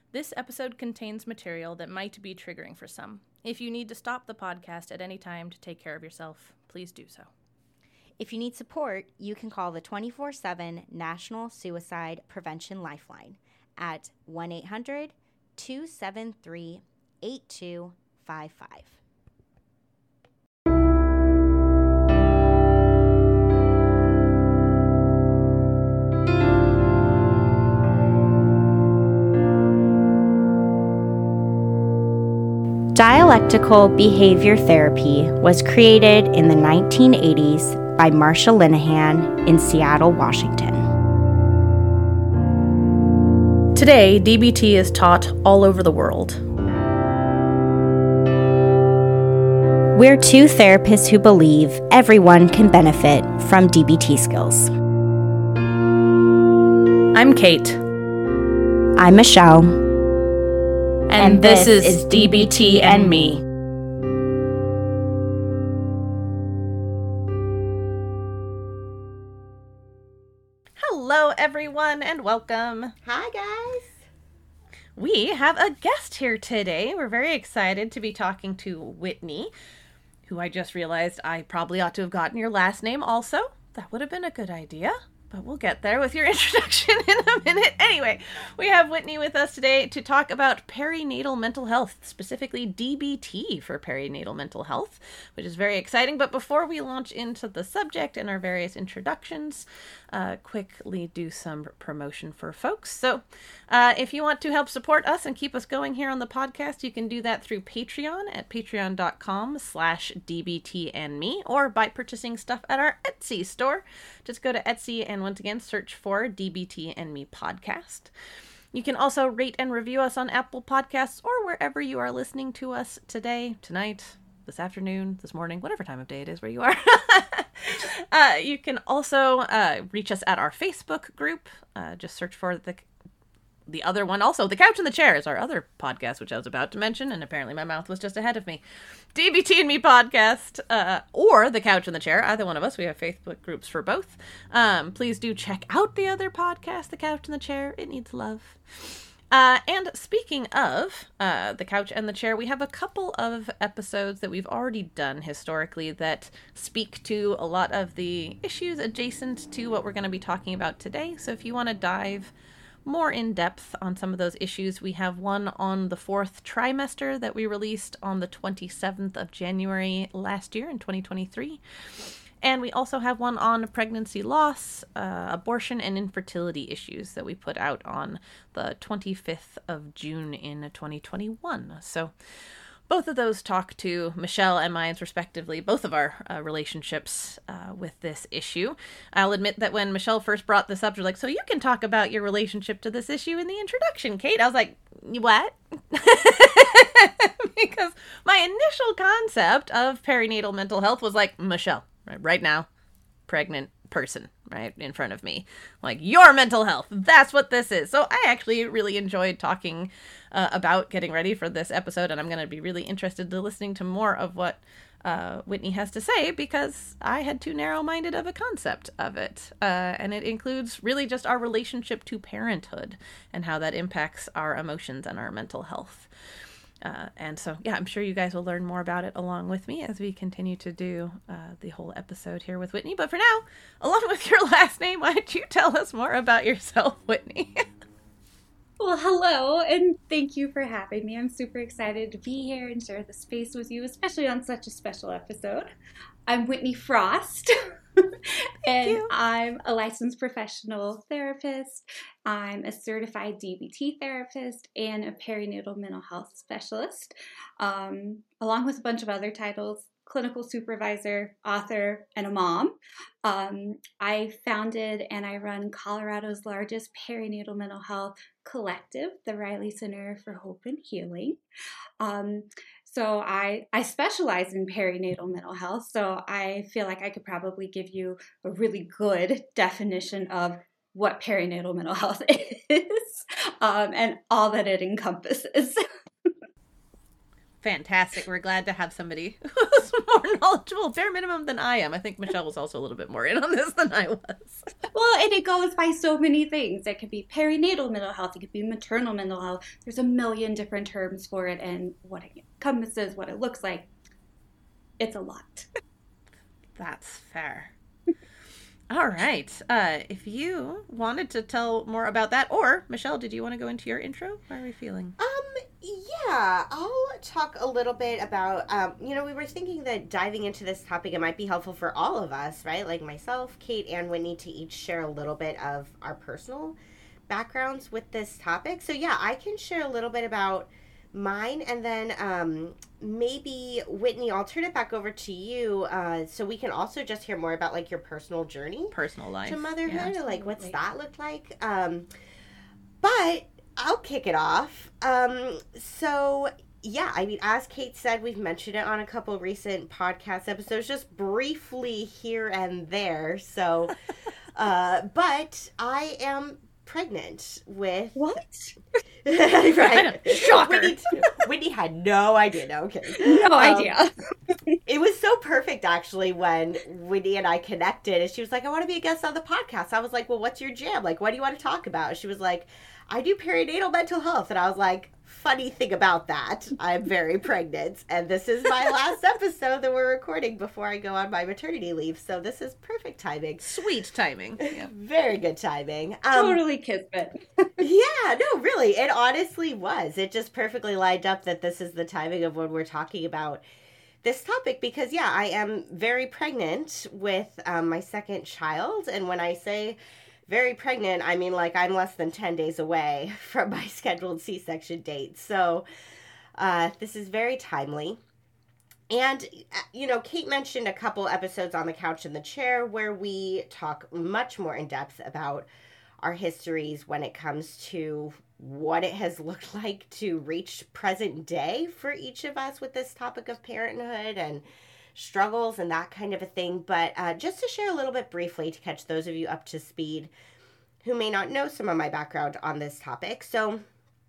This episode contains material that might be triggering for some. If you need to stop the podcast at any time to take care of yourself, please do so. If you need support, you can call the 24/7 National Suicide Prevention Lifeline at 1-800-273-8255. Dialectical behavior therapy was created in the 1980s by Marsha Linehan in Seattle, Washington. Today, DBT is taught all over the world. We're two therapists who believe everyone can benefit from DBT skills. I'm Kate. I'm Michelle. And this is DBT and Me. Hello, everyone, and welcome. Hi, guys. We have a guest here today. We're very excited to be talking to Whitney, who I just realized I probably ought to have gotten your last name also. That would have been a good idea. But we'll get there with your introduction in a minute. Anyway, we have Whitney with us today to talk about perinatal mental health, specifically DBT for perinatal mental health, which is very exciting. But before we launch into the subject and our various introductions, quickly do some promotion for folks. So if you want to help support us and keep us going here on the podcast, you can do that through Patreon at patreon.com/dbtandme or by purchasing stuff at our Etsy store. Just go to Etsy and once again search for DBT and Me podcast. You can also rate and review us on Apple Podcasts or wherever you are listening to us today, tonight, this afternoon, this morning, whatever time of day it is where you are. You can also reach us at our Facebook group. Just search for the other one also. The Couch and the Chair is our other podcast, which I was about to mention, and apparently my mouth was just ahead of me. DBT and Me podcast, or The Couch and the Chair, either one of us. We have Facebook groups for both. Please do check out the other podcast, The Couch and the Chair. It needs love. And speaking of The Couch and the Chair, we have a couple of episodes that we've already done historically that speak to a lot of the issues adjacent to what we're going to be talking about today. So if you want to dive more in depth on some of those issues, we have one on the fourth trimester that we released on the 27th of January last year in 2023. And we also have one on pregnancy loss, abortion, and infertility issues that we put out on the 25th of June in 2021. So both of those talk to Michelle and mine's respectively, both of our relationships with this issue. I'll admit that when Michelle first brought this up, she was like, so you can talk about your relationship to this issue in the introduction, Kate. I was like, what? Because my initial concept of perinatal mental health was like, Michelle, right now, pregnant person, right, in front of me. Like, your mental health, that's what this is. So I actually really enjoyed talking about getting ready for this episode, and I'm going to be really interested in listening to more of what Whitney has to say, because I had too narrow-minded of a concept of it. And it includes really just our relationship to parenthood and how that impacts our emotions and our mental health. And so, yeah, I'm sure you guys will learn more about it along with me as we continue to do the whole episode here with Whitney. But for now, along with your last name, why don't you tell us more about yourself, Whitney? Well, hello, and thank you for having me. I'm super excited to be here and share the space with you, especially on such a special episode. I'm Whitney Frost, and I'm a licensed professional therapist. I'm a certified DBT therapist and a perinatal mental health specialist, along with a bunch of other titles: clinical supervisor, author, and a mom. I founded and I run Colorado's largest perinatal mental health collective, the Riley Center for Hope and Healing. So I specialize in perinatal mental health, so I feel like I could probably give you a really good definition of what perinatal mental health is and all that it encompasses. Fantastic. We're glad to have somebody who's more knowledgeable, bare minimum, than I am. I think Michelle was also a little bit more in on this than I was. Well, and it goes by so many things. It could be perinatal mental health. It could be maternal mental health. There's a million different terms for it, and what it encompasses, what it looks like. It's a lot. That's fair. All right. If you wanted to tell more about that, or Michelle, did you want to go into your intro? How are we feeling? Yeah, I'll talk a little bit about, we were thinking that diving into this topic, it might be helpful for all of us, right? Like myself, Kate, and Whitney to each share a little bit of our personal backgrounds with this topic. So yeah, I can share a little bit about mine, and then maybe Whitney, I'll turn it back over to you, so we can also just hear more about like your personal journey, personal life to motherhood, Yeah, like what's that look like. But I'll kick it off. So yeah, I mean, as Kate said, we've mentioned it on a couple recent podcast episodes, just briefly here and there. So, but I am pregnant with What? right. Shocker. Whitney had no idea. No, okay. No idea. It was so perfect, actually, when Whitney and I connected. And she was like, I want to be a guest on the podcast. I was like, well, what's your jam? Like, what do you want to talk about? She was like, I do perinatal mental health. And I was like, funny thing about that, I'm very pregnant. And this is my last episode that we're recording before I go on my maternity leave. So this is perfect timing. Sweet timing. Yeah. Very good timing. Totally kismet. Yeah, no, really. It honestly was. It just perfectly lined up that this is the timing of when we're talking about this topic because, yeah, I am very pregnant with my second child. And when I say very pregnant, I mean, like, I'm less than 10 days away from my scheduled C-section date. So this is very timely. And, Kate mentioned a couple episodes on the couch in the chair where we talk much more in depth about our histories when it comes to what it has looked like to reach present day for each of us with this topic of parenthood and struggles and that kind of a thing. But just to share a little bit briefly to catch those of you up to speed who may not know some of my background on this topic. So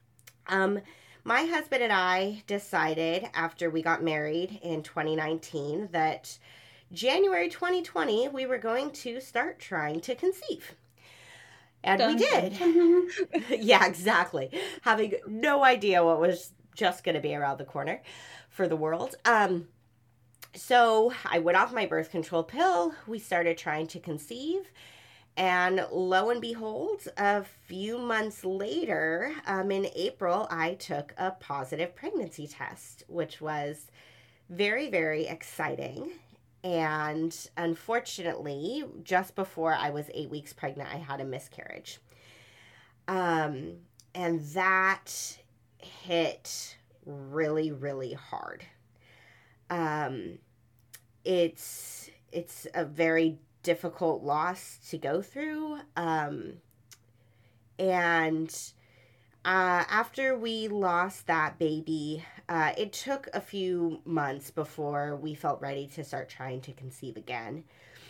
my husband and I decided after we got married in 2019 that January 2020 we were going to start trying to conceive. And we did. Yeah, exactly. Having no idea what was just going to be around the corner for the world. So I went off my birth control pill. We started trying to conceive. And lo and behold, a few months later, in April, I took a positive pregnancy test, which was very, very exciting. And unfortunately, just before I was 8 weeks pregnant, I had a miscarriage. And that hit really, really hard. It's a very difficult loss to go through. And after we lost that baby, it took a few months before we felt ready to start trying to conceive again.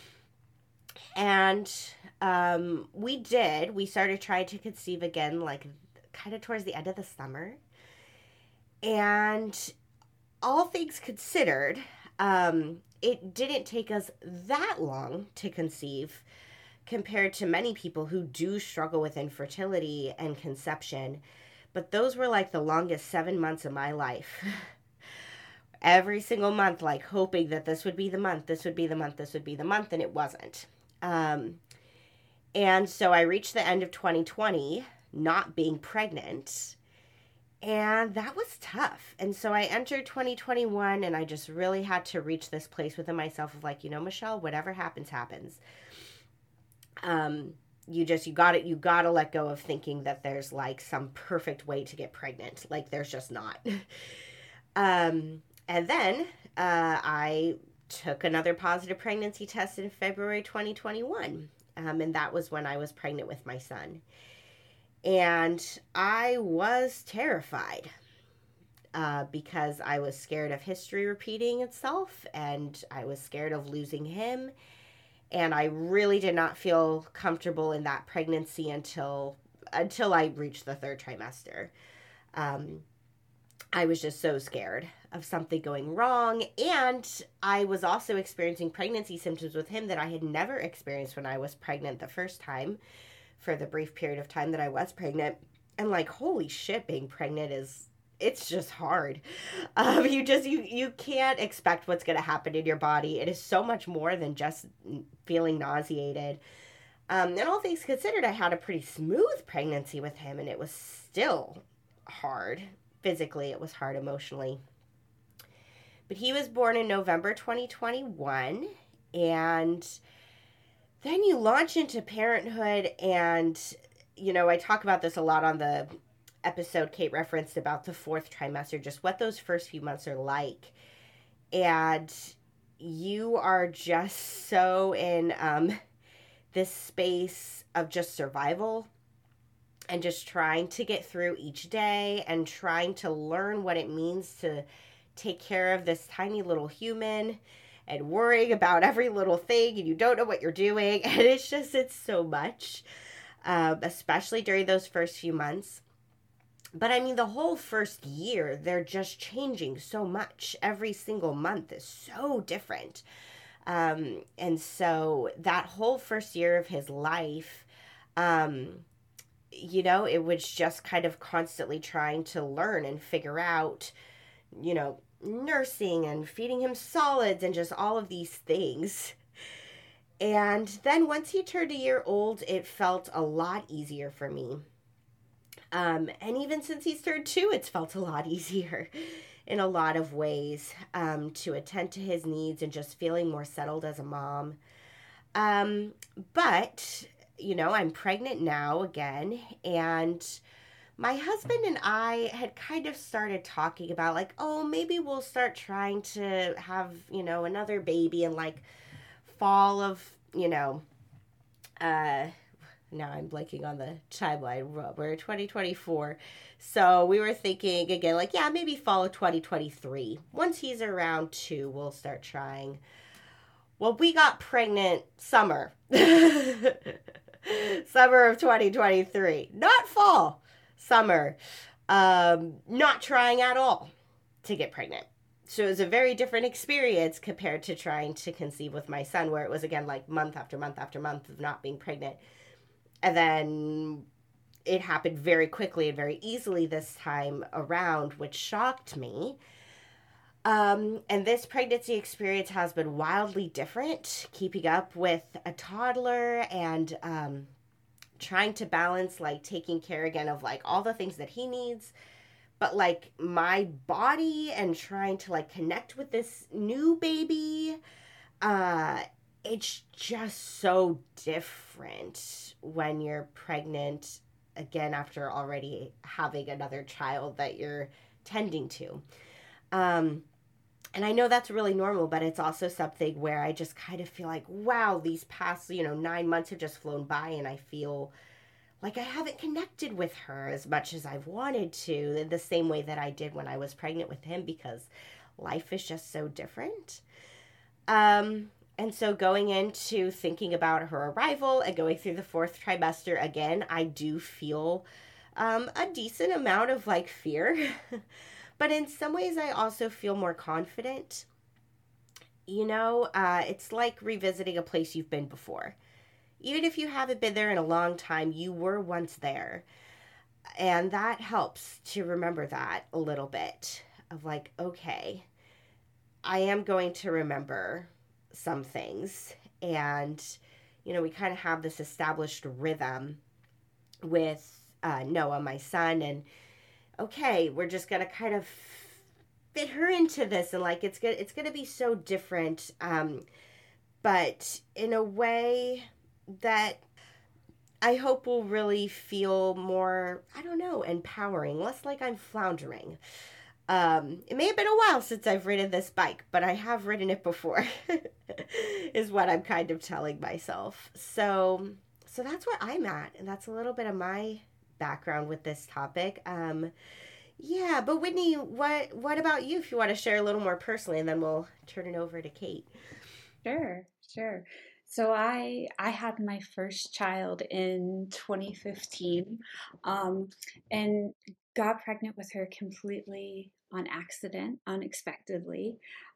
And we did. We started trying to conceive again, like kind of towards the end of the summer. And all things considered, it didn't take us that long to conceive compared to many people who do struggle with infertility and conception. But those were like the longest 7 months of my life. Every single month, like hoping that this would be the month, this would be the month, this would be the month, and it wasn't. And so I reached the end of 2020 not being pregnant. And that was tough. And so I entered 2021 and I just really had to reach this place within myself of like, Michelle, whatever happens, happens. You gotta let go of thinking that there's like some perfect way to get pregnant. Like there's just not. And then, I took another positive pregnancy test in February 2021. And that was when I was pregnant with my son. And I was terrified because I was scared of history repeating itself and I was scared of losing him. And I really did not feel comfortable in that pregnancy until I reached the third trimester. I was just so scared of something going wrong. And I was also experiencing pregnancy symptoms with him that I had never experienced when I was pregnant the first time, for the brief period of time that I was pregnant. And like, holy shit, being pregnant is, it's just hard. You can't expect what's going to happen in your body. It is so much more than just feeling nauseated. And all things considered, I had a pretty smooth pregnancy with him, and it was still hard. Physically, it was hard emotionally. But he was born in November 2021, and then you launch into parenthood, and, I talk about this a lot on the episode Kate referenced about the fourth trimester, just what those first few months are like. And you are just so in this space of just survival and just trying to get through each day and trying to learn what it means to take care of this tiny little human and worrying about every little thing, and you don't know what you're doing. And it's so much, especially during those first few months. But I mean, the whole first year, they're just changing so much. Every single month is so different. And so that whole first year of his life, it was just kind of constantly trying to learn and figure out, nursing and feeding him solids and just all of these things. And then once he turned a year old, it felt a lot easier for me. And even since he's turned 2, it's felt a lot easier in a lot of ways, to attend to his needs and just feeling more settled as a mom. But, I'm pregnant now again, and my husband and I had kind of started talking about like, oh, maybe we'll start trying to have, another baby in like fall of, now I'm blanking on the timeline. We're 2024. So we were thinking again, like, yeah, maybe fall of 2023. Once he's around 2, we'll start trying. Well, we got pregnant summer. Summer of 2023. Not fall. Summer. Not trying at all to get pregnant. So it was a very different experience compared to trying to conceive with my son, where it was, again, like month after month after month of not being pregnant. And then it happened very quickly and very easily this time around, which shocked me. And this pregnancy experience has been wildly different, keeping up with a toddler and trying to balance, like, taking care again of, like, all the things that he needs, but, like, my body and trying to, like, connect with this new baby. It's just so different when you're pregnant, again, after already having another child that you're tending to. And I know that's really normal, but it's also something where I just kind of feel like, wow, these past, 9 months have just flown by, and I feel like I haven't connected with her as much as I've wanted to, in the same way that I did when I was pregnant with him, because life is just so different. And so going into thinking about her arrival and going through the fourth trimester again, I do feel a decent amount of like fear. But in some ways, I also feel more confident. It's like revisiting a place you've been before. Even if you haven't been there in a long time, you were once there. And that helps to remember that a little bit of like, okay, I am going to remember some things. And, we kind of have this established rhythm with Noah, my son, and okay, we're just going to kind of fit her into this, and like it's going to be so different, but in a way that I hope will really feel more, I don't know, empowering, less like I'm floundering. It may have been a while since I've ridden this bike, but I have ridden it before, is what I'm kind of telling myself. So that's where I'm at, and that's a little bit of my background with this topic. Yeah, but Whitney, what about you, if you want to share a little more personally, and then we'll turn it over to Kate. Sure. So I had my first child in 2015, and got pregnant with her completely on accident, unexpectedly,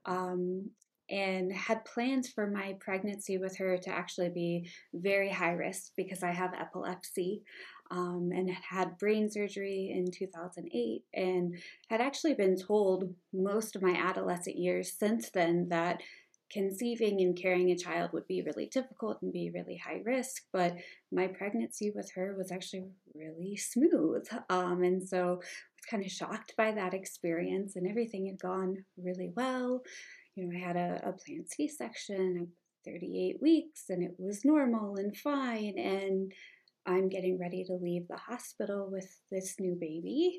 and had plans for my pregnancy with her to actually be very high risk because I have epilepsy, and had brain surgery in 2008, and had actually been told most of my adolescent years since then that conceiving and carrying a child would be really difficult and be really high risk, but my pregnancy with her was actually really smooth. And so I was kind of shocked by that experience, and everything had gone really well. I had a planned C-section of 38 weeks, and it was normal and fine. And I'm getting ready to leave the hospital with this new baby,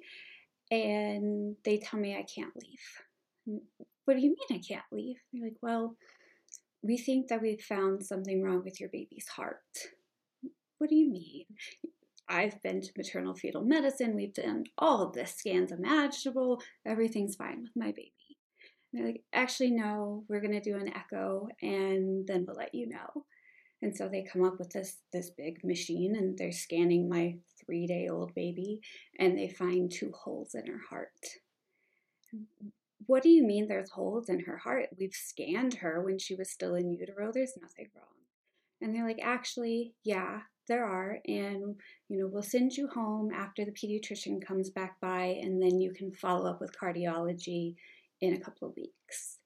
and they tell me I can't leave. What do you mean I can't leave? They're like, well, we think that we've found something wrong with your baby's heart. What do you mean? I've been to maternal fetal medicine. We've done all of the scans imaginable. Everything's fine with my baby. And they're like, actually, no, we're going to do an echo and then we'll let you know. And so they come up with this big machine, and they're scanning my 3-day-old baby, and they find 2 holes in her heart. What do you mean there's holes in her heart? We've scanned her when she was still in utero. There's nothing wrong. And they're like, actually, yeah, there are. And, we'll send you home after the pediatrician comes back by, and then you can follow up with cardiology in a couple of weeks.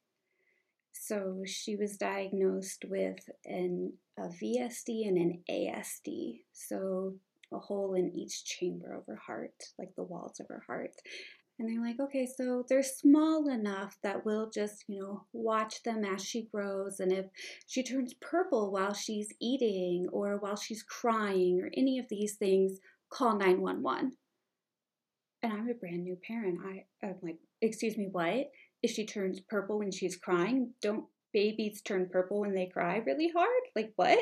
So she was diagnosed with a VSD and an ASD. So a hole in each chamber of her heart, like the walls of her heart. And they're like, okay, so they're small enough that we'll just, watch them as she grows. And if she turns purple while she's eating or while she's crying or any of these things, call 911. And I'm a brand new parent. I'm like, excuse me, what? If she turns purple when she's crying, don't babies turn purple when they cry really hard? Like, what?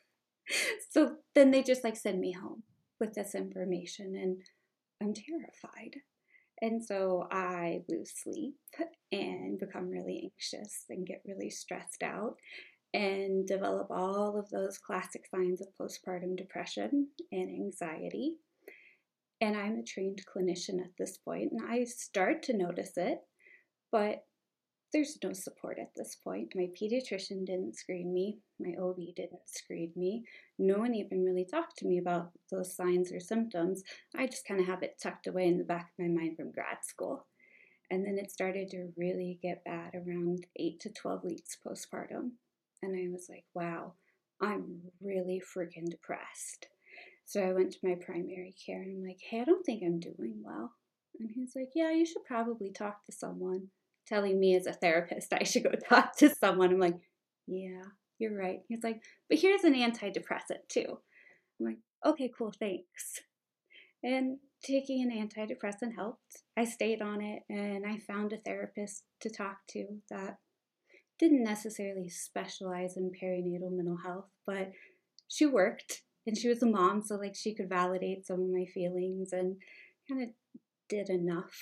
So then they just send me home with this information, and I'm terrified. And so I lose sleep and become really anxious and get really stressed out and develop all of those classic signs of postpartum depression and anxiety. And I'm a trained clinician at this point, and I start to notice it, but there's no support at this point. My pediatrician didn't screen me. My OB didn't screen me. No one even really talked to me about those signs or symptoms. I just kind of have it tucked away in the back of my mind from grad school. And then it started to really get bad around 8 to 12 weeks postpartum. And I was like, wow, I'm really freaking depressed. So I went to my primary care, and I'm like, hey, I don't think I'm doing well. And he's like, yeah, you should probably talk to someone. Telling me as a therapist I should go talk to someone. I'm like, yeah, you're right. He's like, but here's an antidepressant too. I'm like, okay, cool, thanks. And taking an antidepressant helped. I stayed on it, and I found a therapist to talk to that didn't necessarily specialize in perinatal mental health, but she worked, and she was a mom, so she could validate some of my feelings and kind of did enough.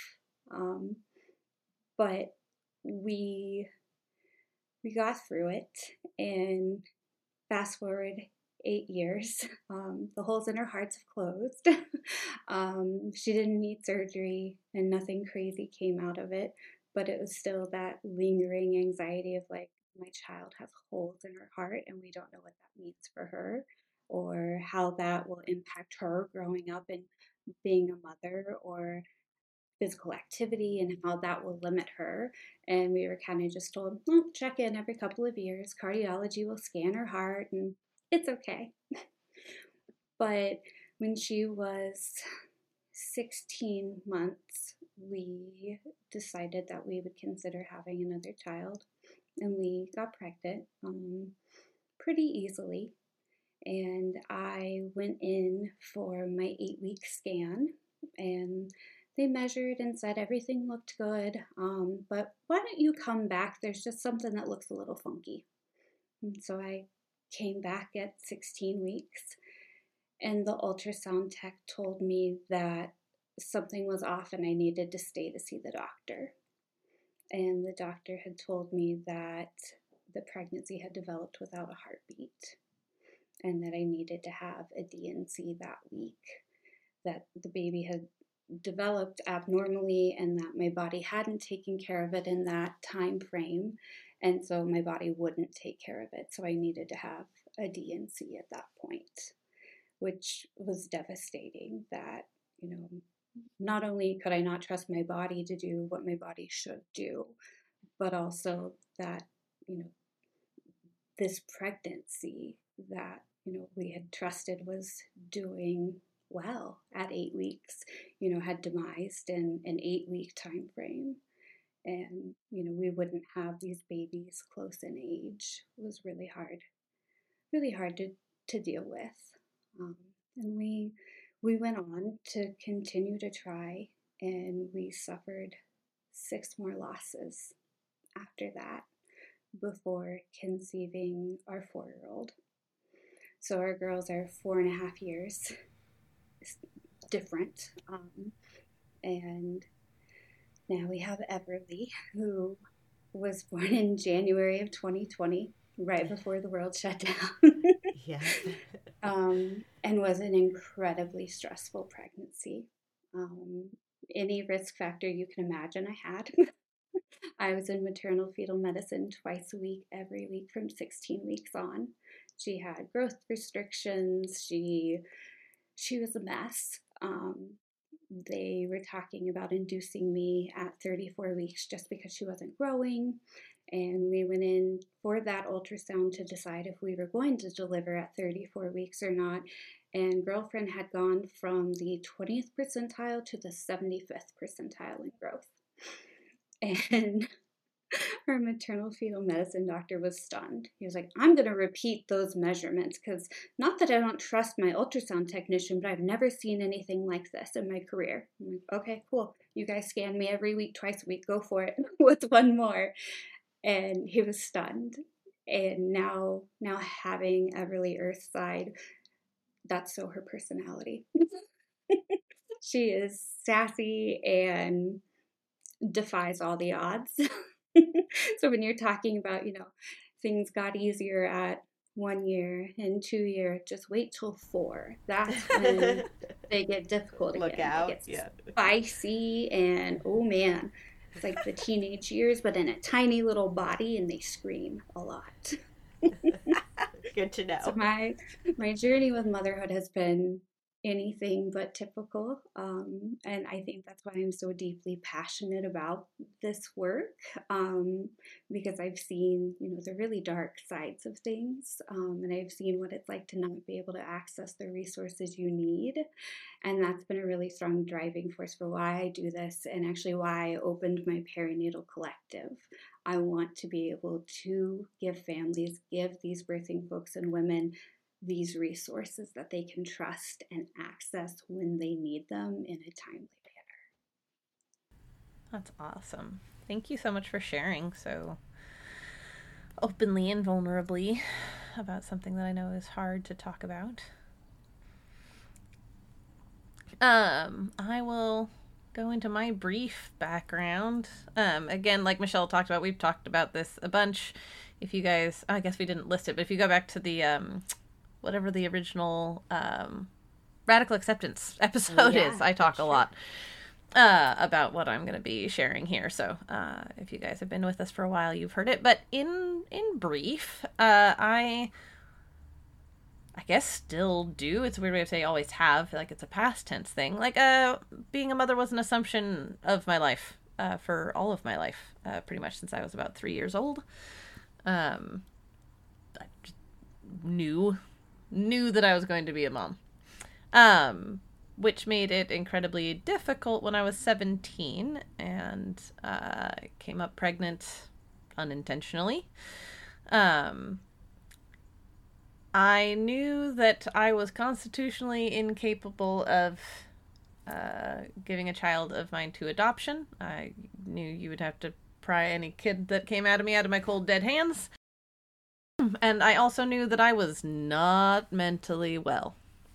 But we got through it, and fast forward 8 years, the holes in her hearts have closed. She didn't need surgery, and nothing crazy came out of it, but it was still that lingering anxiety of my child has holes in her heart, and we don't know what that means for her or how that will impact her growing up and being a mother, or physical activity and how that will limit her. And we were kind of just told, well, check in every couple of years. Cardiology will scan her heart, and it's okay. But when she was 16 months, we decided that we would consider having another child, and we got pregnant pretty easily. And I went in for my 8-week scan, and they measured and said everything looked good, but why don't you come back? There's just something that looks a little funky. And so I came back at 16 weeks, and the ultrasound tech told me that something was off and I needed to stay to see the doctor. And the doctor had told me that the pregnancy had developed without a heartbeat, and that I needed to have a D&C that week, that the baby had developed abnormally and that my body hadn't taken care of it in that time frame. And so my body wouldn't take care of it. So I needed to have a D&C at that point, which was devastating that, not only could I not trust my body to do what my body should do, but also that, this pregnancy that, we had trusted was doing well at 8 weeks, had demised in an 8-week time frame. And, we wouldn't have these babies close in age. It was really hard to deal with. And we went on to continue to try, and we suffered 6 more losses after that before conceiving our 4-year-old. So our girls are 4.5 years different. And now we have Everly, who was born in January of 2020, right before the world shut down. Yeah. And was an incredibly stressful pregnancy. Any risk factor you can imagine I had. I was in maternal fetal medicine twice a week, every week from 16 weeks on. She had growth restrictions. She was a mess. They were talking about inducing me at 34 weeks just because she wasn't growing. And we went in for that ultrasound to decide if we were going to deliver at 34 weeks or not. And girlfriend had gone from the 20th percentile to the 75th percentile in growth. And her maternal fetal medicine doctor was stunned. He was like, I'm going to repeat those measurements because not that I don't trust my ultrasound technician, but I've never seen anything like this in my career. I'm like, okay, cool. You guys scan me every week, twice a week. Go for it with one more. And he was stunned. And now having Everly Earthside, that's so her personality. She is sassy and defies all the odds. So when you're talking about, things got easier at 1 year and 2 years, just wait till 4. That's when they get difficult again. Look out. It gets spicy and, oh man, it's like the teenage years, but in a tiny little body, and they scream a lot. Good to know. So my journey with motherhood has been anything but typical, and I think that's why I'm so deeply passionate about this work, because I've seen the really dark sides of things, and I've seen what it's like to not be able to access the resources you need, and that's been a really strong driving force for why I do this, and actually why I opened my perinatal collective. I want to be able to give these birthing folks and women these resources that they can trust and access when they need them in a timely manner. That's awesome. Thank you so much for sharing so openly and vulnerably about something that I know is hard to talk about. I will go into my brief background. Again, like Michelle talked about, we've talked about this a bunch. If you guys, I guess we didn't list it, but if you go back to the whatever the original Radical Acceptance episode is, I talk a lot about what I'm going to be sharing here. So if you guys have been with us for a while, you've heard it. But in brief, I guess still do. It's a weird way to say always have. Like it's a past tense thing. Like being a mother was an assumption of my life for all of my life, pretty much since I was about 3 years old. I just knew that I was going to be a mom, which made it incredibly difficult when I was 17 and came up pregnant unintentionally. I knew that I was constitutionally incapable of giving a child of mine to adoption. I knew you would have to pry any kid that came out of me out of my cold dead hands. And I also knew that I was not mentally well.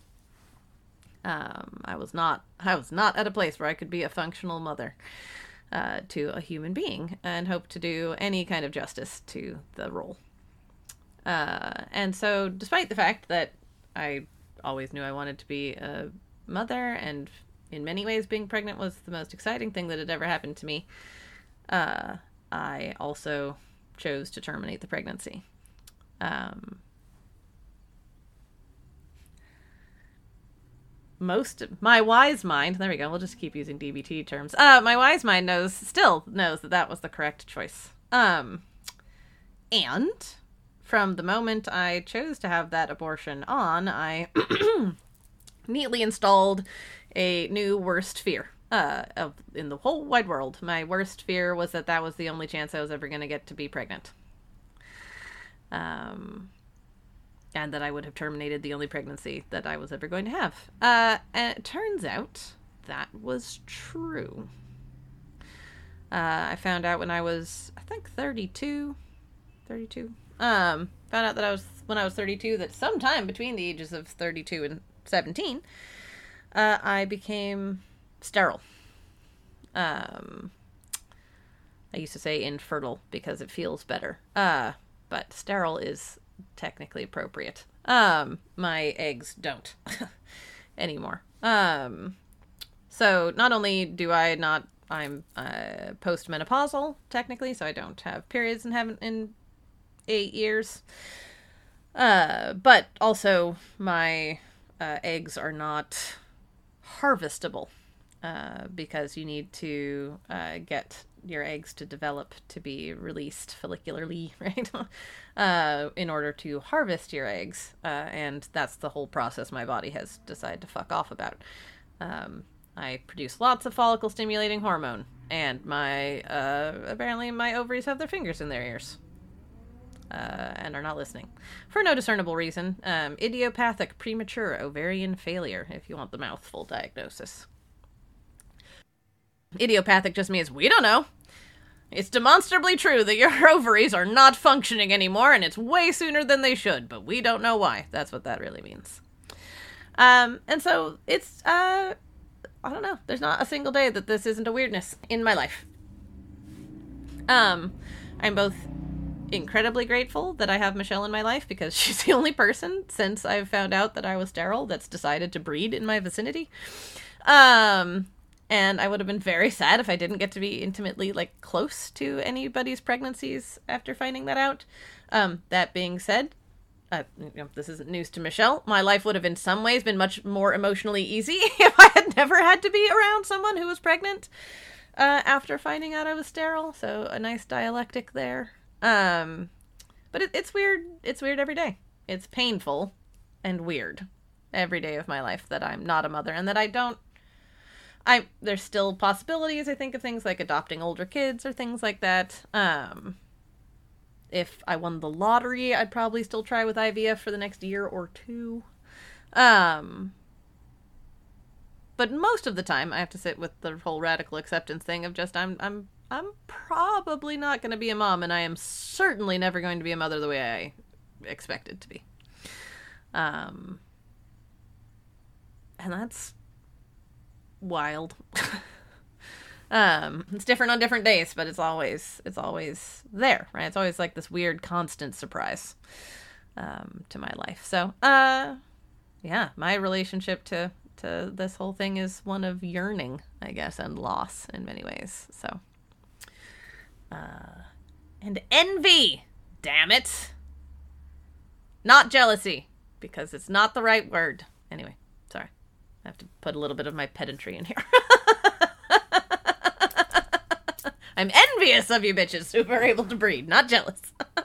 I was not at a place where I could be a functional mother to a human being and hope to do any kind of justice to the role. And so despite the fact that I always knew I wanted to be a mother and in many ways being pregnant was the most exciting thing that had ever happened to me, I also chose to terminate the pregnancy. My wise mind, there we go, we'll just keep using DBT terms. My wise mind still knows that was the correct choice. And from the moment I chose to have that abortion on, I neatly installed a new worst fear in the whole wide world. My worst fear was that was the only chance I was ever going to get to be pregnant. And that I would have terminated the only pregnancy that I was ever going to have. And it turns out that was true. I found out when I was, I think, 32. Found out that when I was 32, that sometime between the ages of 32 and 17, I became sterile. I used to say infertile because it feels better. But sterile is technically appropriate. My eggs don't anymore. So not only do I'm postmenopausal technically, so I don't have periods and haven't in 8 years. But also my eggs are not harvestable because you need to get your eggs to develop to be released follicularly, right? In order to harvest your eggs. And that's the whole process my body has decided to fuck off about. I produce lots of follicle stimulating hormone, and apparently my ovaries have their fingers in their ears. And are not listening. For no discernible reason. Idiopathic premature ovarian failure, if you want the mouthful diagnosis. Idiopathic just means we don't know. It's demonstrably true that your ovaries are not functioning anymore, and it's way sooner than they should, but we don't know why. That's what that really means. And so it's, I don't know. There's not a single day that this isn't a weirdness in my life. I'm both incredibly grateful that I have Michelle in my life because she's the only person since I've found out that I was sterile that's decided to breed in my vicinity. And I would have been very sad if I didn't get to be intimately, close to anybody's pregnancies after finding that out. That being said, this isn't news to Michelle. My life would have in some ways been much more emotionally easy if I had never had to be around someone who was pregnant after finding out I was sterile. So a nice dialectic there. But it's weird. It's weird every day. It's painful and weird every day of my life that I'm not a mother and that there's still possibilities. I think of things like adopting older kids or things like that. If I won the lottery, I'd probably still try with IVF for the next year or two. But most of the time, I have to sit with the whole radical acceptance thing of just I'm probably not going to be a mom, and I am certainly never going to be a mother the way I expected to be. And that's wild. It's different on different days, but it's always there, right? It's always like this weird constant surprise to my life. So yeah, my relationship to this whole thing is one of yearning, I guess, and loss in many ways. So and envy, damn it, not jealousy, because it's not the right word. Anyway, sorry, I have to put a little bit of my pedantry in here. I'm envious of you bitches who are able to breed, not jealous.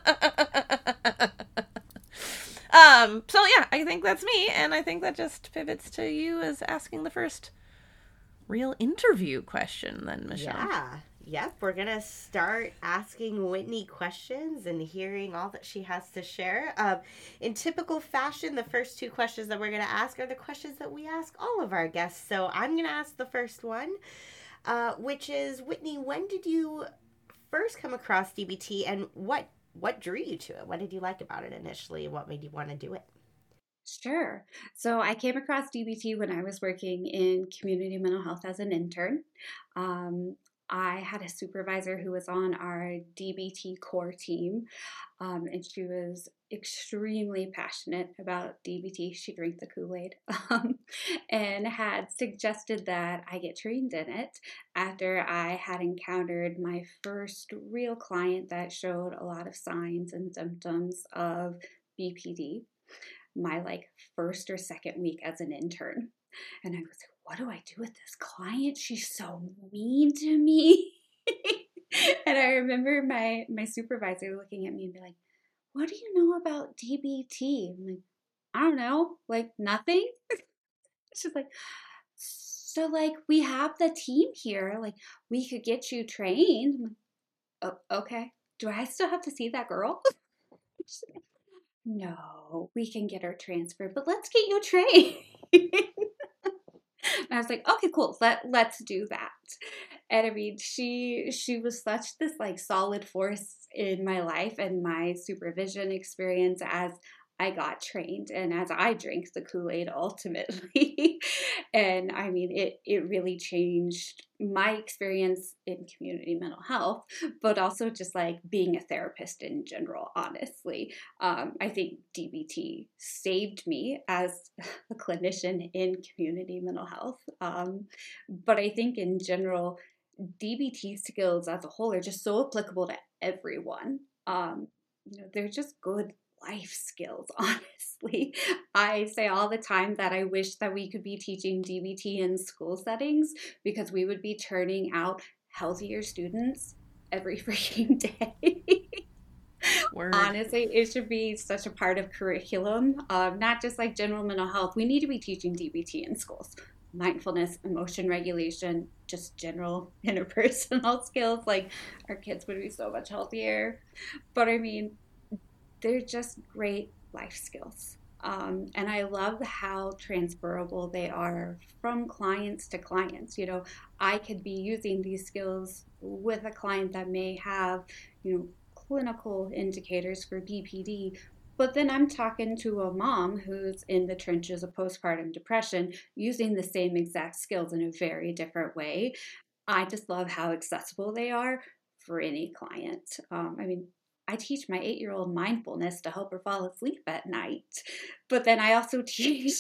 So yeah, I think that's me, and I think that just pivots to you as asking the first real interview question then, Michelle. Yeah. Yep, we're going to start asking Whitney questions and hearing all that she has to share. In typical fashion, the first two questions that we're going to ask are the questions that we ask all of our guests. So I'm going to ask the first one, which is, Whitney, when did you first come across DBT, and what drew you to it? What did you like about it initially? What made you want to do it? Sure. So I came across DBT when I was working in community mental health as an intern. I had a supervisor who was on our DBT core team, and she was extremely passionate about DBT. She drank the Kool-Aid, and had suggested that I get trained in it after I had encountered my first real client that showed a lot of signs and symptoms of BPD, my first or second week as an intern. And I was like, what do I do with this client? She's so mean to me. And I remember my supervisor looking at me and be like, what do you know about DBT? I'm like, I don't know, nothing. She's like, so we have the team here, we could get you trained. I'm like, oh, okay. Do I still have to see that girl? No, we can get her transferred, but let's get you trained. And I was like, okay, cool. Let's do that. And I mean, she was such this solid force in my life and my supervision experience as I got trained and as I drank the Kool-Aid ultimately. And I mean, it really changed my experience in community mental health, but also just being a therapist in general, honestly. I think DBT saved me as a clinician in community mental health. But I think in general, DBT skills as a whole are just so applicable to everyone. They're just good life skills, honestly. I say all the time that I wish that we could be teaching DBT in school settings because we would be turning out healthier students every freaking day. Word. Honestly, it should be such a part of curriculum, not just general mental health. We need to be teaching DBT in schools. Mindfulness, emotion regulation, just general interpersonal skills. Our kids would be so much healthier. But I mean, they're just great life skills. And I love how transferable they are from clients to clients. I could be using these skills with a client that may have, clinical indicators for BPD, but then I'm talking to a mom who's in the trenches of postpartum depression using the same exact skills in a very different way. I just love how accessible they are for any client. I teach my 8-year-old mindfulness to help her fall asleep at night. But then I also teach,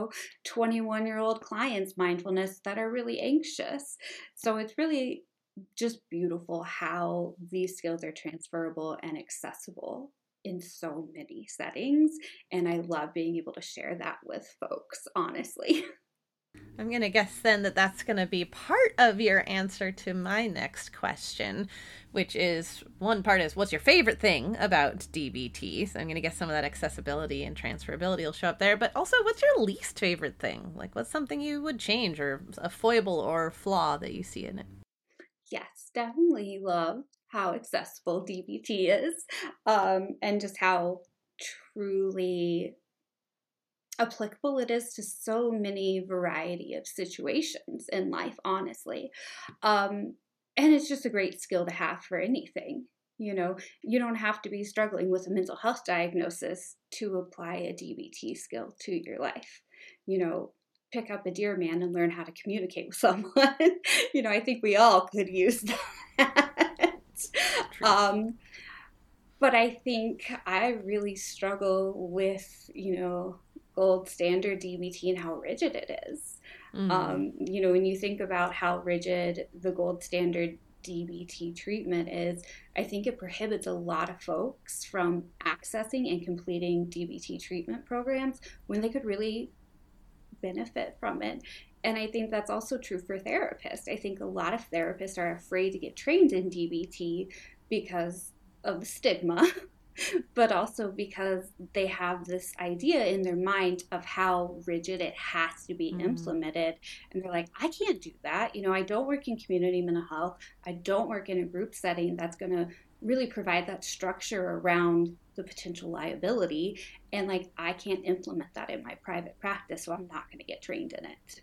21-year-old clients mindfulness that are really anxious. So it's really just beautiful how these skills are transferable and accessible in so many settings. And I love being able to share that with folks, honestly. I'm going to guess then that that's going to be part of your answer to my next question, which is, one part is, what's your favorite thing about DBT? So I'm going to guess some of that accessibility and transferability will show up there, but also what's your least favorite thing? What's something you would change or a foible or flaw that you see in it? Yes, definitely love how accessible DBT is, and just how truly applicable it is to so many variety of situations in life, honestly. And it's just a great skill to have for anything. You don't have to be struggling with a mental health diagnosis to apply a DBT skill to your life. Pick up a deer man and learn how to communicate with someone. I think we all could use that. But I think I really struggle with, gold standard DBT and how rigid it is. Mm-hmm. When you think about how rigid the gold standard DBT treatment is, I think it prohibits a lot of folks from accessing and completing DBT treatment programs when they could really benefit from it. And I think that's also true for therapists. I think a lot of therapists are afraid to get trained in DBT because of the stigma, but also because they have this idea in their mind of how rigid it has to be implemented. And they're like, I can't do that. I don't work in community mental health. I don't work in a group setting that's going to really provide that structure around the potential liability. And I can't implement that in my private practice, so I'm not going to get trained in it.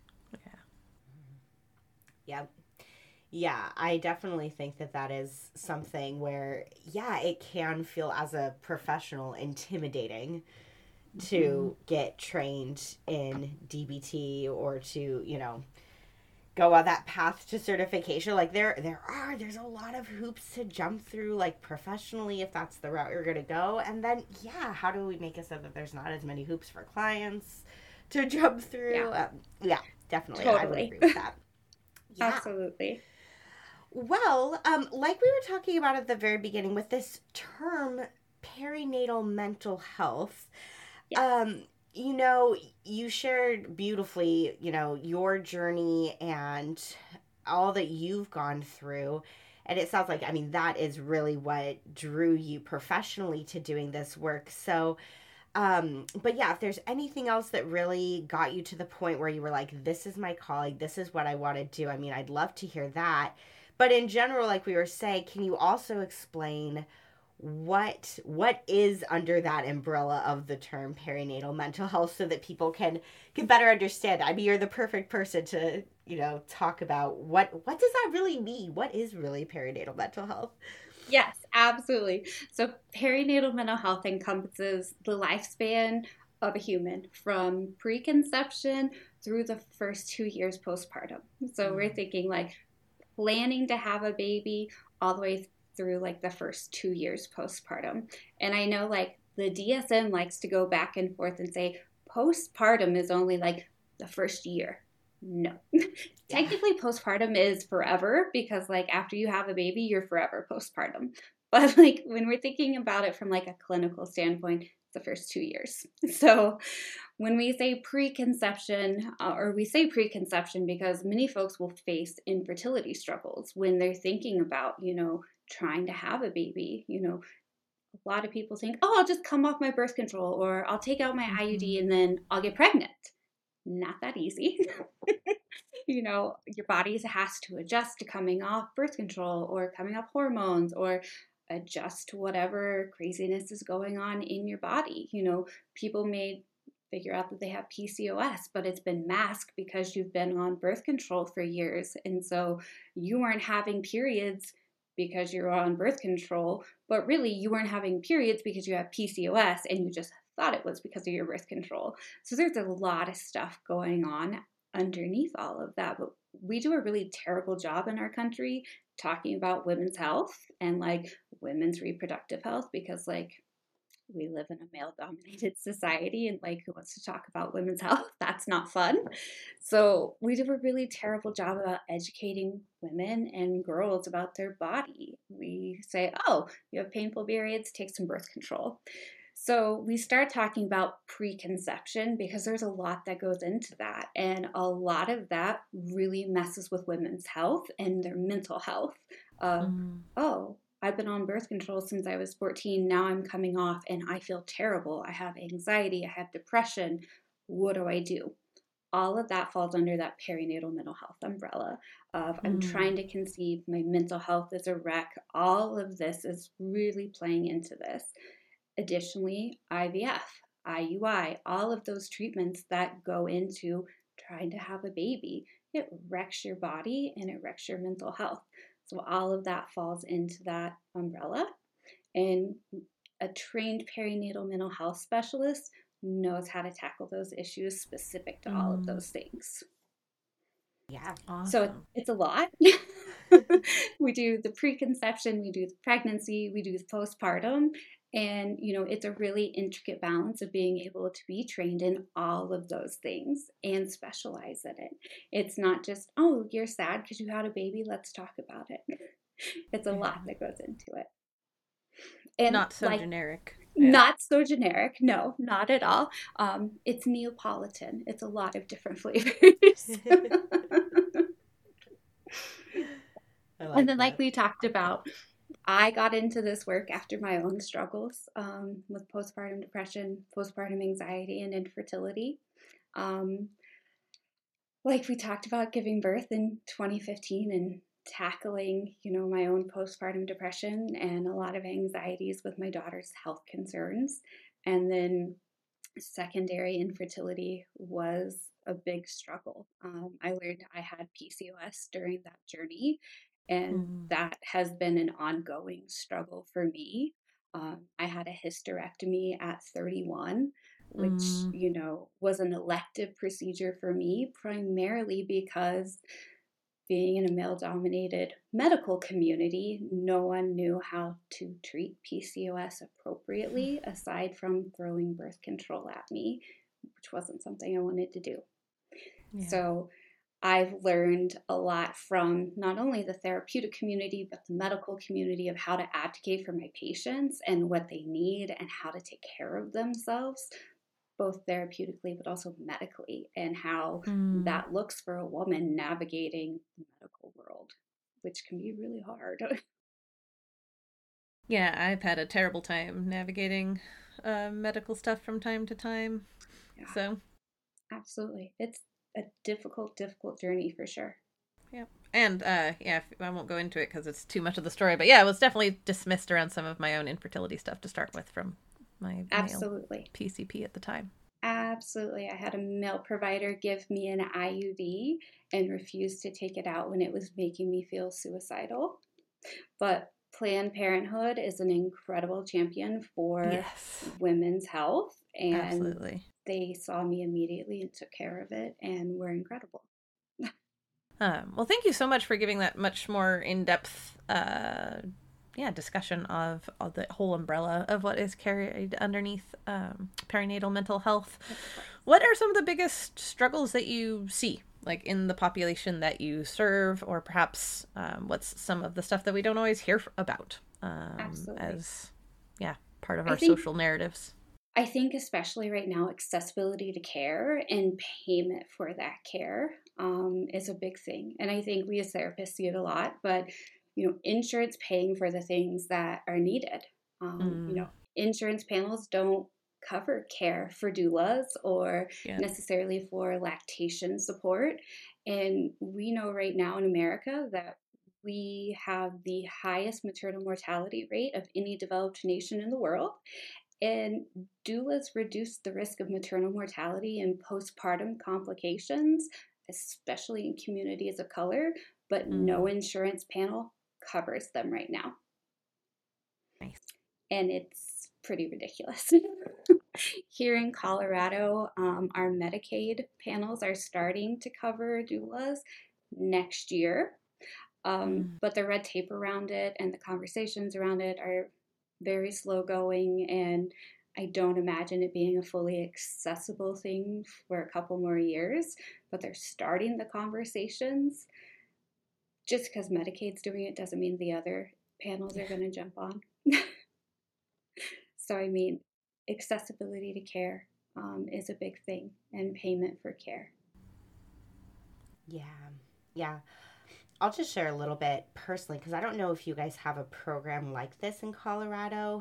Yeah, I definitely think that is something where, it can feel as a professional intimidating to get trained in DBT or to, go on that path to certification. Like there's a lot of hoops to jump through, like professionally, if that's the route you're going to go. And then, yeah, how do we make it so that there's not as many hoops for clients to jump through? Yeah, definitely. Totally. I would agree with that. Yeah. Absolutely. Well, like we were talking about at the very beginning with this term perinatal mental health, you know, you shared beautifully, you know, your journey and all that you've gone through. And it sounds like, I mean, that is really what drew you professionally to doing this work. So, but yeah, if there's anything else that really got you to the point where you were like, this is my calling, this is what I want to do, I mean, I'd love to hear that. But in general, like we were saying, can you also explain what is under that umbrella of the term perinatal mental health so that people can better understand? I mean, you're the perfect person to, you know, talk about what does that really mean? What is really perinatal mental health? Yes, absolutely. So perinatal mental health encompasses the lifespan of a human from preconception through the first 2 years postpartum. So we're thinking like planning to have a baby all the way through like the first 2 years postpartum. And I know like the DSM likes to go back and forth and say postpartum is only like the first year. No. Technically postpartum is forever because like after you have a baby, you're forever postpartum. But like when we're thinking about it from like a clinical standpoint, it's the first 2 years. So when we say preconception, or we say preconception because many folks will face infertility struggles when they're thinking about, you know, trying to have a baby. You know, a lot of people think, oh, I'll just come off my birth control or I'll take out my IUD and then I'll get pregnant. Not that easy. You know, your body has to adjust to coming off birth control or coming off hormones or adjust to whatever craziness is going on in your body. You know, people may figure out that they have PCOS, but it's been masked because you've been on birth control for years. And so you weren't having periods because you're on birth control, but really you weren't having periods because you have PCOS and you just thought it was because of your birth control. So there's a lot of stuff going on underneath all of that. But we do a really terrible job in our country talking about women's health and like women's reproductive health because like we live in a male dominated society and like who wants to talk about women's health? That's not fun. So we do a really terrible job about educating women and girls about their body. We say, oh, you have painful periods, take some birth control. So we start talking about preconception because there's a lot that goes into that. And a lot of that really messes with women's health and their mental health. Oh, I've been on birth control since I was 14. Now I'm coming off and I feel terrible. I have anxiety. I have depression. What do I do? All of that falls under that perinatal mental health umbrella of I'm trying to conceive. My mental health is a wreck. All of this is really playing into this. Additionally, IVF, IUI, all of those treatments that go into trying to have a baby, it wrecks your body and it wrecks your mental health. So all of that falls into that umbrella. And a trained perinatal mental health specialist knows how to tackle those issues specific to all of those things. Yeah. Awesome. So it's a lot. We do the preconception, we do the pregnancy, we do the postpartum. And, you know, it's a really intricate balance of being able to be trained in all of those things and specialize in it. It's not just, oh, you're sad because you had a baby, let's talk about it. It's a lot that goes into it. And not so generic. Yeah. Not so generic. No, not at all. It's Neapolitan. It's a lot of different flavors. And then, like we talked about, I got into this work after my own struggles with postpartum depression, postpartum anxiety, and infertility. Like we talked about giving birth in 2015 and tackling, you know, my own postpartum depression and a lot of anxieties with my daughter's health concerns. And then secondary infertility was a big struggle. I learned I had PCOS during that journey, and that has been an ongoing struggle for me. I had a hysterectomy at 31, which, you know, was an elective procedure for me, primarily because being in a male-dominated medical community, no one knew how to treat PCOS appropriately aside from throwing birth control at me, which wasn't something I wanted to do. Yeah. So I've learned a lot from not only the therapeutic community, but the medical community of how to advocate for my patients and what they need and how to take care of themselves, both therapeutically but also medically, and how that looks for a woman navigating the medical world, which can be really hard. Yeah, I've had a terrible time navigating medical stuff from time to time. Yeah, So, absolutely. It's a difficult journey for sure. yeah. And, yeah, I won't go into it because it's too much of the story. But yeah, I was definitely dismissed around some of my own infertility stuff to start with from my Absolutely. male PCP at the time. Absolutely. I had a male provider give me an IUD and refuse to take it out when it was making me feel suicidal. But Planned Parenthood is an incredible champion for women's health. And absolutely. They saw me immediately and took care of it and were incredible. Well, thank you so much for giving that much more in-depth discussion of the whole umbrella of what is carried underneath perinatal mental health. What are some of the biggest struggles that you see, like in the population that you serve, or perhaps what's some of the stuff that we don't always hear about as part of our social narratives? I think especially right now, accessibility to care and payment for that care is a big thing. And I think we as therapists see it a lot, but insurance paying for the things that are needed. Insurance panels don't cover care for doulas or necessarily for lactation support. And we know right now in America that we have the highest maternal mortality rate of any developed nation in the world. And doulas reduce the risk of maternal mortality and postpartum complications, especially in communities of color, but no insurance panel covers them right now. Nice. And it's pretty ridiculous. Here in Colorado, our Medicaid panels are starting to cover doulas next year. But the red tape around it and the conversations around it are very slow going, and I don't imagine it being a fully accessible thing for a couple more years, but they're starting the conversations. Just because Medicaid's doing it doesn't mean the other panels are going to jump on. So, I mean, accessibility to care is a big thing, and payment for care. Yeah. I'll just share a little bit personally, because I don't know if you guys have a program like this in Colorado,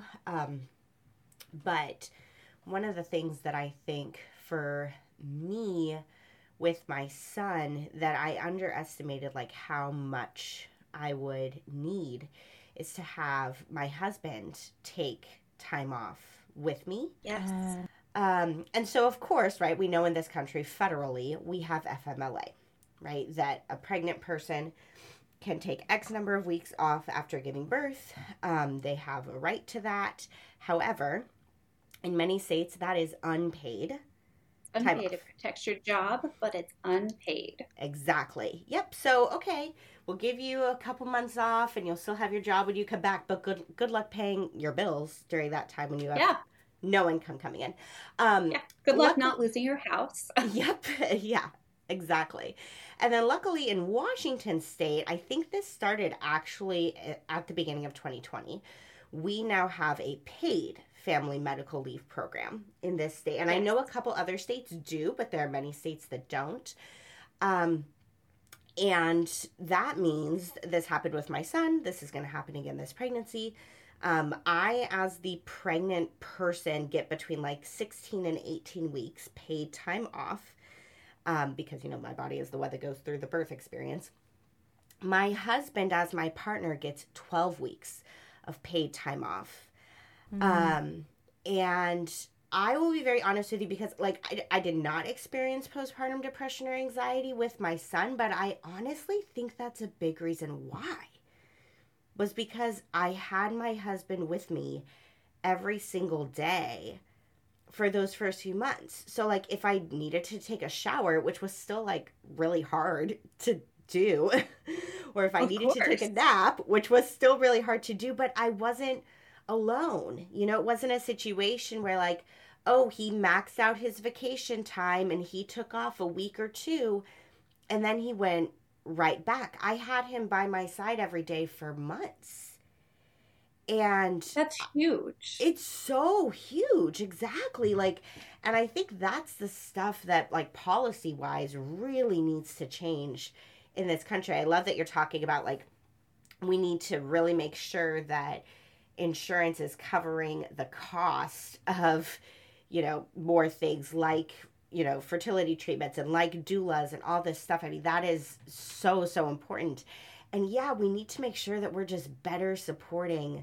but one of the things that I think for me with my son that I underestimated, like how much I would need, is to have my husband take time off with me. Yes. And so, of course, right, we know in this country federally we have FMLA, right, that a pregnant person can take X number of weeks off after giving birth. They have a right to that. However, in many states, that is unpaid. Unpaid. It protects your job, but it's unpaid. Exactly. Yep. So, okay, we'll give you a couple months off and you'll still have your job when you come back, but good luck paying your bills during that time when you have no income coming in. Good luck not losing your house. Yep. Yeah. Exactly. And then luckily in Washington state, I think this started actually at the beginning of 2020. We now have a paid family medical leave program in this state. And I know a couple other states do, but there are many states that don't. And that means this happened with my son. This is going to happen again this pregnancy. I, as the pregnant person, get between like 16 and 18 weeks paid time off. Because, my body is the one that goes through the birth experience. My husband, as my partner, gets 12 weeks of paid time off. And I will be very honest with you because, like, I did not experience postpartum depression or anxiety with my son, but I honestly think that's a big reason why. Was because I had my husband with me every single day for those first few months. So, like, if I needed to take a shower, which was still, like, really hard to do, or if I Of needed to take a course. nap, which was still really hard to do, but I wasn't alone. It wasn't a situation where, like, oh, he maxed out his vacation time and he took off a week or two and then he went right back. I had him by my side every day for months. And That's huge. it's so huge. Exactly. Like, and I think that's the stuff that, like, policy wise really needs to change in this country. I love that you're talking about, like, we need to really make sure that insurance is covering the cost of, more things like, fertility treatments and like doulas and all this stuff. I mean, that is so, so important. And yeah, we need to make sure that we're just better supporting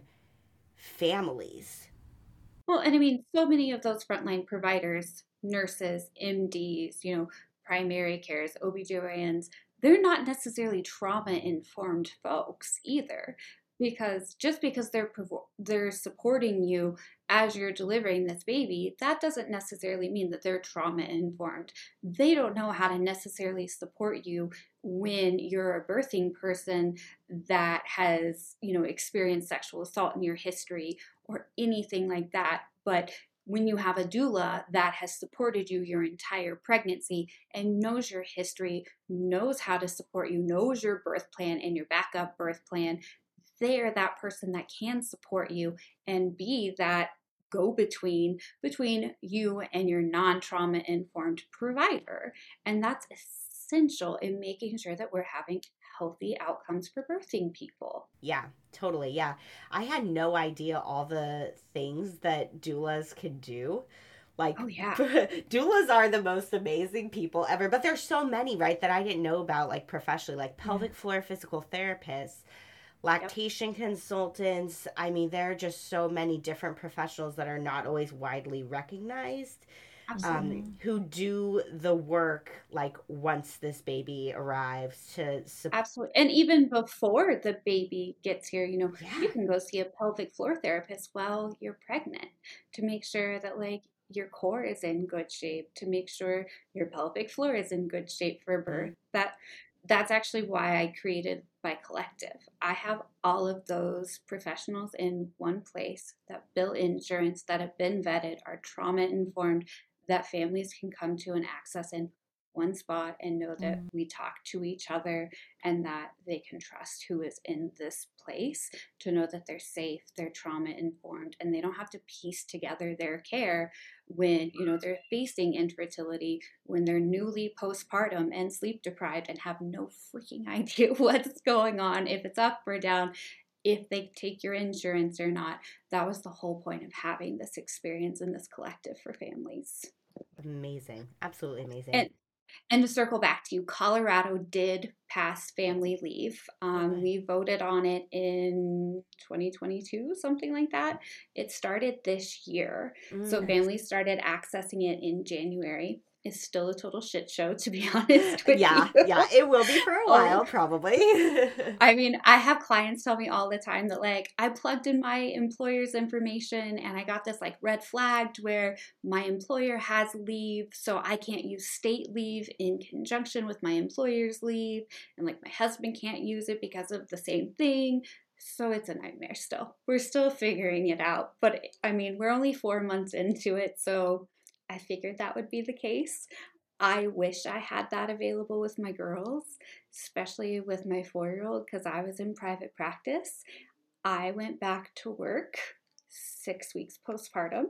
families. Well, and I mean, so many of those frontline providers, nurses, MDs, primary cares, OBGYNs, they're not necessarily trauma informed folks either. Because just because they're supporting you as you're delivering this baby, that doesn't necessarily mean that they're trauma informed. They don't know how to necessarily support you when you're a birthing person that has, experienced sexual assault in your history or anything like that. But when you have a doula that has supported you your entire pregnancy and knows your history, knows how to support you, knows your birth plan and your backup birth plan, they're that person that can support you and be that go-between between you and your non-trauma informed provider. And that's essential in making sure that we're having healthy outcomes for birthing people. Yeah, totally. Yeah. I had no idea all the things that doulas could do. Like, oh yeah, doulas are the most amazing people ever, but there's so many, right, that I didn't know about, like, professionally, like pelvic floor physical therapists, lactation consultants. I mean, there are just so many different professionals that are not always widely recognized, who do the work, like, once this baby arrives to absolutely. And even before the baby gets here, you yeah. can go see a pelvic floor therapist while you're pregnant to make sure that, like, your core is in good shape, to make sure your pelvic floor is in good shape for birth. That's actually why I created my collective. I have all of those professionals in one place that bill insurance, that have been vetted, are trauma informed, that families can come to and access in one spot and know that we talk to each other and that they can trust who is in this place, to know that they're safe, they're trauma informed, and they don't have to piece together their care when they're facing infertility, when they're newly postpartum and sleep deprived and have no freaking idea what's going on, if it's up or down, if they take your insurance or not. That was the whole point of having this experience in this collective for families. Amazing. Absolutely amazing. And to circle back to you, Colorado did pass family leave. Okay. We voted on it in 2022, something like that. It started this year. So families started accessing it in January. It's still a total shit show, to be honest with Yeah, you. yeah, it will be for a while, probably. I mean, I have clients tell me all the time that, like, I plugged in my employer's information and I got this, like, red flagged where my employer has leave, so I can't use state leave in conjunction with my employer's leave, and, like, my husband can't use it because of the same thing. So it's a nightmare still. We're still figuring it out. But I mean, we're only 4 months into it, so I figured that would be the case. I wish I had that available with my girls, especially with my 4-year-old, because I was in private practice. I went back to work 6 weeks postpartum.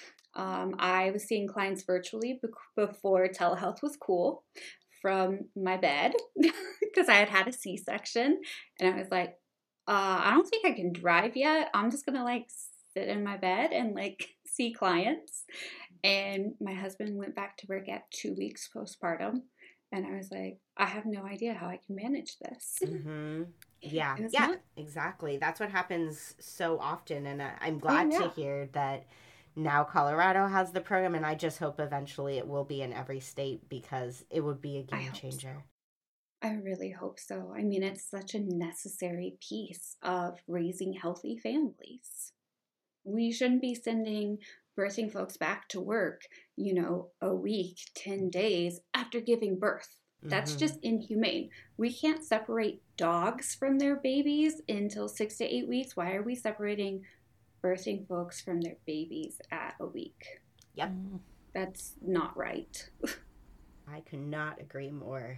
I was seeing clients virtually before telehealth was cool from my bed because I had had a C-section. And I was like, I don't think I can drive yet. I'm just going to, like, sit in my bed and, like, see clients. And my husband went back to work at 2 weeks postpartum. And I was like, I have no idea how I can manage this. Mm-hmm. Yeah, not... exactly. That's what happens so often. And I'm glad to hear that now Colorado has the program. And I just hope eventually it will be in every state, because it would be a game changer. I really hope so. I mean, it's such a necessary piece of raising healthy families. We shouldn't be sending birthing folks back to work, a week, 10 days after giving birth. That's Mm-hmm. just inhumane. We can't separate dogs from their babies until 6 to 8 weeks. Why are we separating birthing folks from their babies at a week? Yep. That's not right. I could not agree more.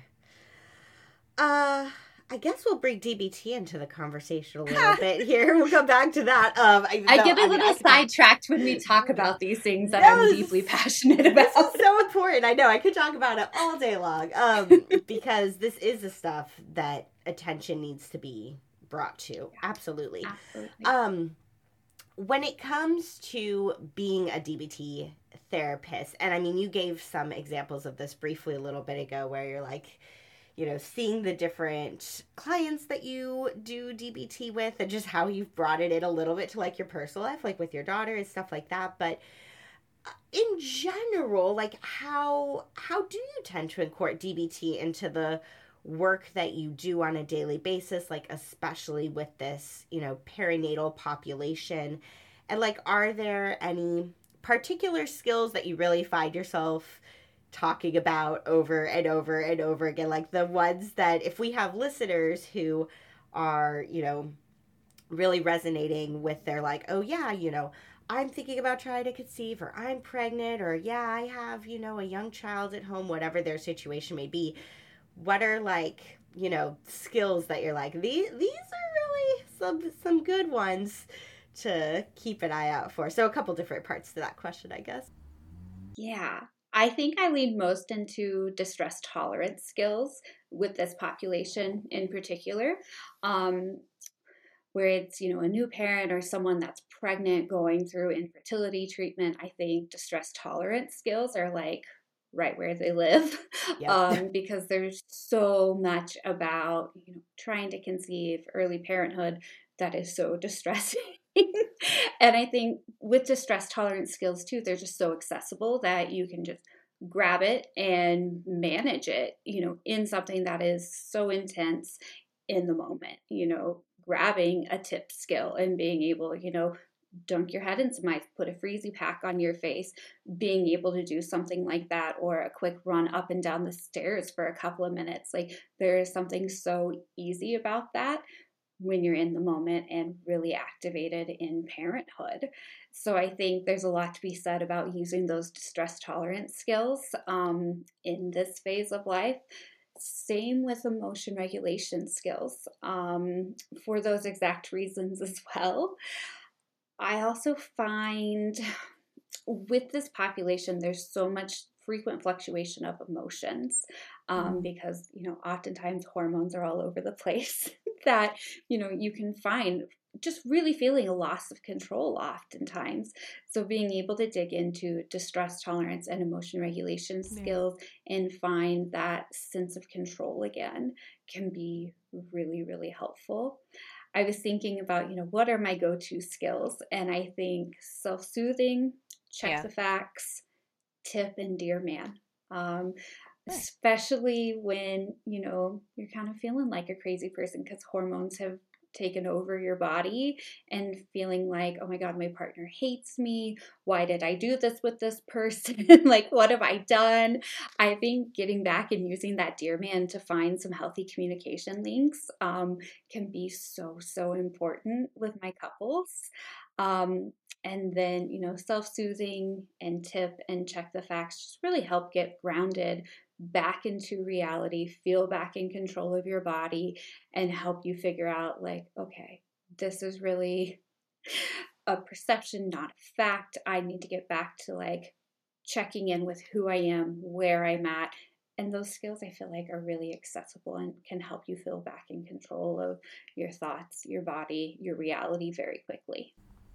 I guess we'll bring DBT into the conversation a little bit here. We'll come back to that. I get a little sidetracked when we talk about these things that I'm deeply passionate about. This is so important. I know. I could talk about it all day long because this is the stuff that attention needs to be brought to. Absolutely. Absolutely. When it comes to being a DBT therapist, and I mean, you gave some examples of this briefly a little bit ago where you're like, you know, seeing the different clients that you do DBT with and just how you've brought it in a little bit to like your personal life, like with your daughter and stuff like that. But in general, like how do you tend to incorporate DBT into the work that you do on a daily basis, like especially with this, you know, perinatal population? And like, are there any particular skills that you really find yourself talking about over and over and over again, like the ones that if we have listeners who are, you know, really resonating with their like, oh yeah, you know, I'm thinking about trying to conceive, or I'm pregnant, or yeah, I have, you know, a young child at home, whatever their situation may be, what are like, you know, skills that you're like, these are really some good ones to keep an eye out for? So a couple different parts to that question, I guess. Yeah. I think I lean most into distress tolerance skills with this population in particular, where it's, you know, a new parent or someone that's pregnant going through infertility treatment. I think distress tolerance skills are like right where they live. Yep. Because there's so much about, you know, trying to conceive, early parenthood that is so distressing. And I think with distress tolerance skills too, they're just so accessible that you can just grab it and manage it, you know, in something that is so intense in the moment, you know, grabbing a tip skill and being able, you know, dunk your head in some ice, put a freezy pack on your face, being able to do something like that, or a quick run up and down the stairs for a couple of minutes. Like there is something so easy about that when you're in the moment and really activated in parenthood. So I think there's a lot to be said about using those distress tolerance skills in this phase of life. Same with emotion regulation skills for those exact reasons as well. I also find with this population, there's so much frequent fluctuation of emotions because, you know, oftentimes hormones are all over the place that, you know, you can find just really feeling a loss of control oftentimes. So being able to dig into distress tolerance and emotion regulation skills and find that sense of control again can be really, really helpful. I was thinking about, you know, what are my go-to skills? And I think self-soothing, check the facts, tip, and dear man. Especially when, you know, you're kind of feeling like a crazy person because hormones have taken over your body and feeling like, oh my God, my partner hates me. Why did I do this with this person? Like, what have I done? I think getting back and using that dear man to find some healthy communication links can be so, so important with my couples. And then, you know, self-soothing and tip and check the facts just really help get grounded back into reality, feel back in control of your body, and help you figure out like, okay, this is really a perception, not a fact. I need to get back to like checking in with who I am, where I'm at. And those skills I feel like are really accessible and can help you feel back in control of your thoughts, your body, your reality very quickly.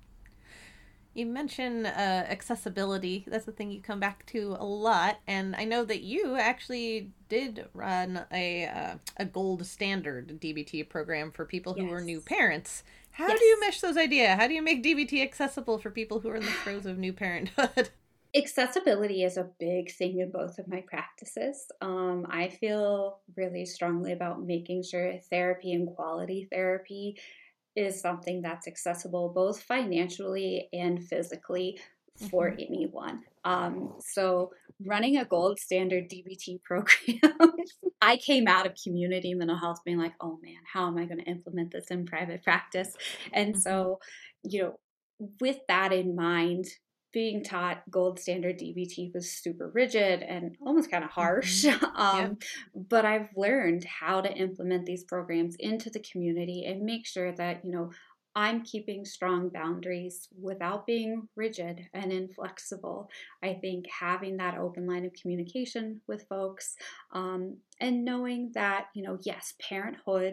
You mentioned accessibility. That's the thing you come back to a lot, and I know that you actually did run a gold standard DBT program for people who are new parents. How do you mesh those ideas? How do you make DBT accessible for people who are in the throes of new parenthood? Accessibility is a big thing in both of my practices. I feel really strongly about making sure therapy and quality therapy is something that's accessible both financially and physically for anyone. So running a gold standard DBT program, I came out of community mental health being like, oh man, how am I going to implement this in private practice? And so, with that in mind, being taught gold standard DBT was super rigid and almost kind of harsh. But I've learned how to implement these programs into the community and make sure that, I'm keeping strong boundaries without being rigid and inflexible. I think having that open line of communication with folks, and knowing that, yes, parenthood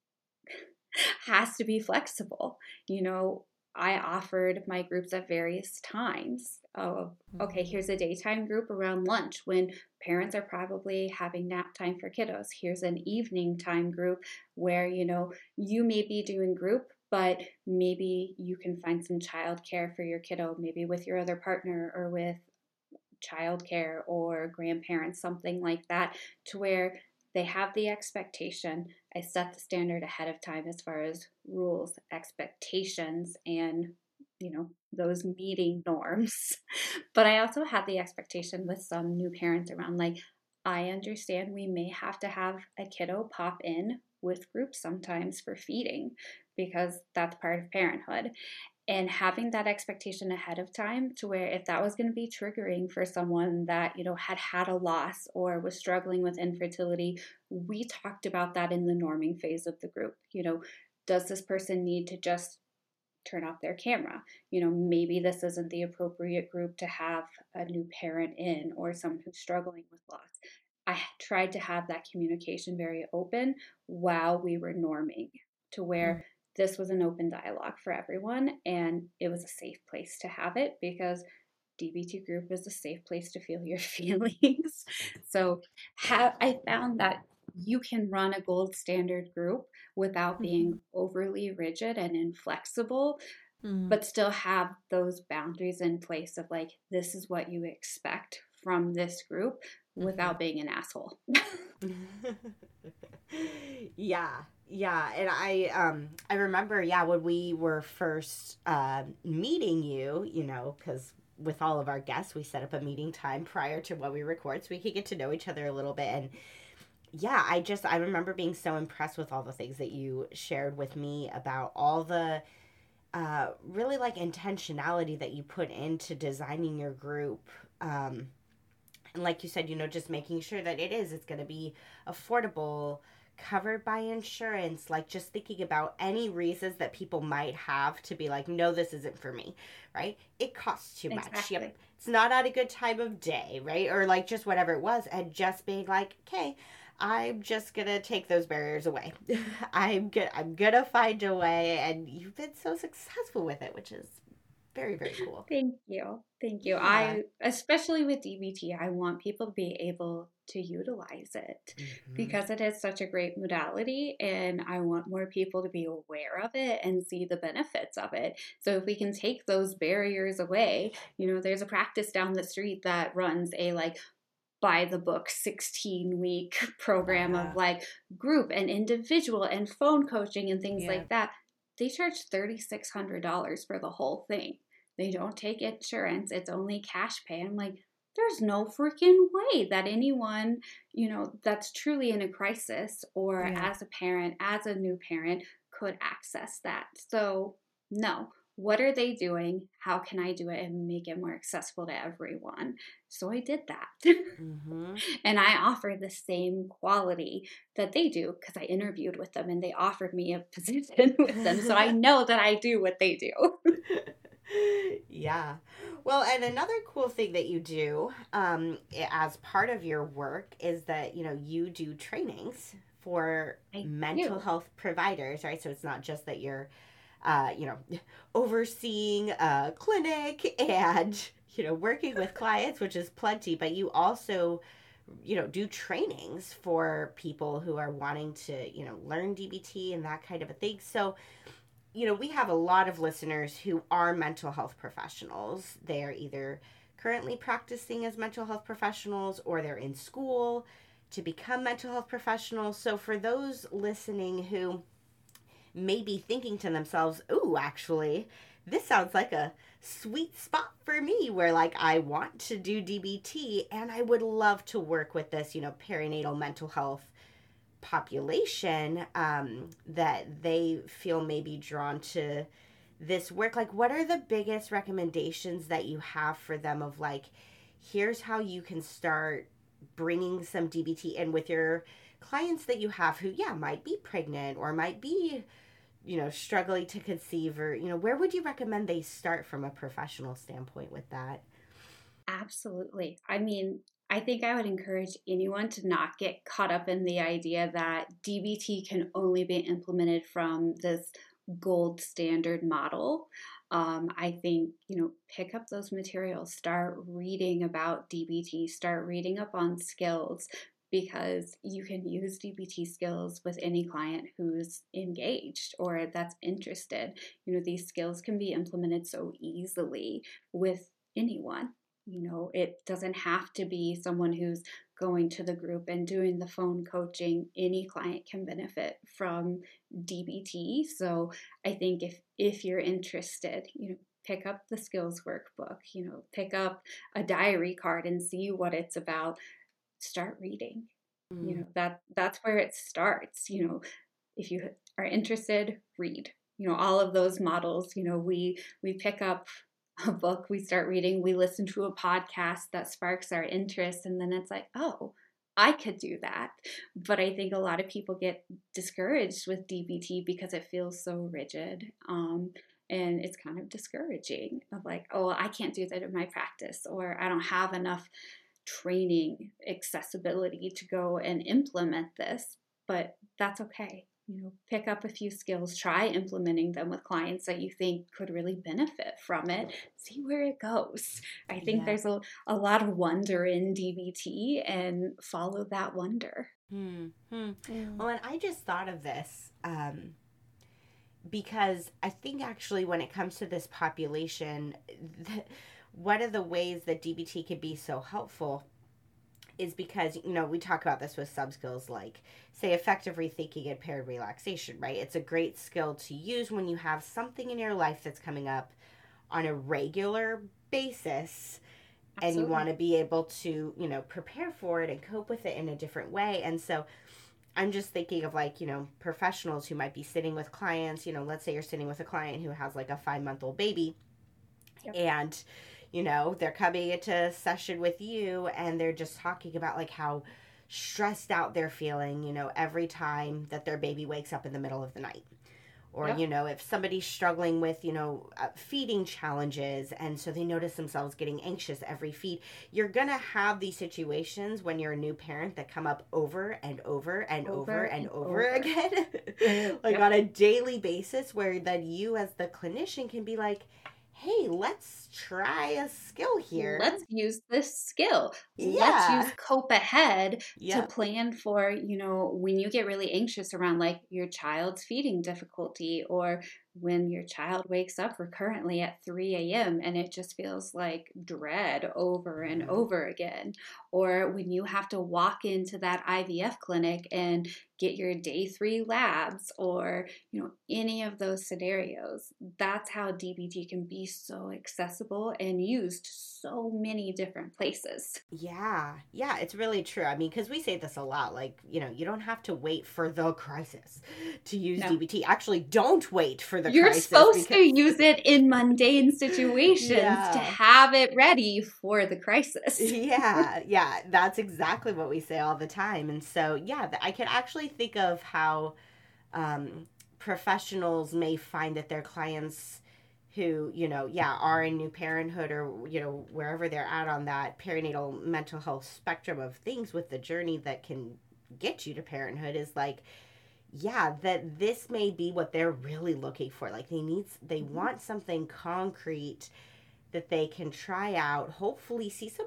has to be flexible. I offered my groups at various times. Okay, here's a daytime group around lunch when parents are probably having nap time for kiddos. Here's an evening time group where, you may be doing group, but maybe you can find some childcare for your kiddo, maybe with your other partner or with childcare or grandparents, something like that, to where they have the expectation. I set the standard ahead of time as far as rules, expectations, and those meeting norms. But I also had the expectation with some new parents around, like, I understand we may have to have a kiddo pop in with groups sometimes for feeding because that's part of parenthood. And having that expectation ahead of time to where if that was going to be triggering for someone that, had a loss or was struggling with infertility, we talked about that in the norming phase of the group. Does this person need to just turn off their camera? Maybe this isn't the appropriate group to have a new parent in or someone who's struggling with loss. I tried to have that communication very open while we were norming to where this was an open dialogue for everyone, and it was a safe place to have it because DBT group is a safe place to feel your feelings. So I found that you can run a gold standard group without being overly rigid and inflexible, but still have those boundaries in place of like, this is what you expect from this group without being an asshole. Yeah, and I remember, when we were first meeting you, because with all of our guests, we set up a meeting time prior to when we record so we could get to know each other a little bit. And I remember being so impressed with all the things that you shared with me about all the really like intentionality that you put into designing your group. And like you said, just making sure that it's going to be affordable, covered by insurance, like just thinking about any reasons that people might have to be like, no, this isn't for me, right? It costs too much. Yep. It's not at a good time of day, right? Or like just whatever it was, and just being like, okay, I'm just gonna take those barriers away. I'm gonna find a way, and you've been so successful with it, which is very, very cool. Thank you. Yeah. I, especially with DBT, I want people to be able to utilize it because it is such a great modality, and I want more people to be aware of it and see the benefits of it. So if we can take those barriers away, there's a practice down the street that runs a by the book 16-week program of group and individual and phone coaching and things like that. They charge $3,600 for the whole thing. They don't take insurance. It's only cash pay. I'm like, there's no freaking way that anyone, that's truly in a crisis or as a parent, as a new parent, could access that. So no, what are they doing? How can I do it and make it more accessible to everyone? So I did that. And I offer the same quality that they do because I interviewed with them and they offered me a position with them. So I know that I do what they do. Yeah. Well, and another cool thing that you do as part of your work is that, you do trainings for mental health providers, right? So it's not just that you're, overseeing a clinic and, working with clients, which is plenty, but you also, do trainings for people who are wanting to, learn DBT and that kind of a thing. So, we have a lot of listeners who are mental health professionals. They're either currently practicing as mental health professionals or they're in school to become mental health professionals. So for those listening who may be thinking to themselves, ooh, actually, this sounds like a sweet spot for me where like I want to do DBT and I would love to work with this, perinatal mental health population, that they feel maybe drawn to this work. Like, what are the biggest recommendations that you have for them of like, here's how you can start bringing some DBT in with your clients that you have who, might be pregnant or might be, struggling to conceive, or, where would you recommend they start from a professional standpoint with that? Absolutely. I mean, I think I would encourage anyone to not get caught up in the idea that DBT can only be implemented from this gold standard model. I think, pick up those materials, start reading about DBT, start reading up on skills, because you can use DBT skills with any client who's engaged or that's interested. These skills can be implemented so easily with anyone. It doesn't have to be someone who's going to the group and doing the phone coaching. Any client can benefit from DBT. So I think if you're interested, pick up the skills workbook, pick up a diary card and see what it's about. Start reading. That's where it starts. If you are interested, read. All of those models. We pick up a book, we start reading, we listen to a podcast that sparks our interest, and then it's like, oh, I could do that. But I think a lot of people get discouraged with DBT because it feels so rigid. And it's kind of discouraging of like, oh, I can't do that in my practice, or I don't have enough training accessibility to go and implement this. But that's okay. Pick up a few skills, try implementing them with clients that you think could really benefit from it, see where it goes. I think there's a lot of wonder in DBT, and follow that wonder. Well, and I just thought of this because I think actually when it comes to this population, one of the ways that DBT could be so helpful is because, we talk about this with sub-skills like, say, effective rethinking and paired relaxation, right? It's a great skill to use when you have something in your life that's coming up on a regular basis. Absolutely. And you want to be able to, prepare for it and cope with it in a different way. And so I'm just thinking of like, professionals who might be sitting with clients, let's say you're sitting with a client who has like a 5-month-old baby. Yep. And they're coming into a session with you and they're just talking about like how stressed out they're feeling, every time that their baby wakes up in the middle of the night. Or, yep. If somebody's struggling with, feeding challenges, and so they notice themselves getting anxious every feed, you're going to have these situations when you're a new parent that come up over and over and over and over again, like yep. on a daily basis, where then you as the clinician can be like, hey, let's try a skill here. Let's use this skill. Yeah. Let's use Cope Ahead to plan for, when you get really anxious around like your child's feeding difficulty, or when your child wakes up recurrently at 3 a.m. and it just feels like dread over and over again, or when you have to walk into that IVF clinic and get your day 3 labs, or, any of those scenarios. That's how DBT can be so accessible and used so many different places. Yeah, it's really true. I mean, because we say this a lot, like, you don't have to wait for the crisis to use DBT. Actually, don't wait for the You're crisis. You're supposed to use it in mundane situations to have it ready for the crisis. Yeah, that's exactly what we say all the time. And so, I can actually think of how professionals may find that their clients who, are in new parenthood, or, wherever they're at on that perinatal mental health spectrum of things with the journey that can get you to parenthood, is like, that this may be what they're really looking for. Like they want something concrete that they can try out, hopefully see some,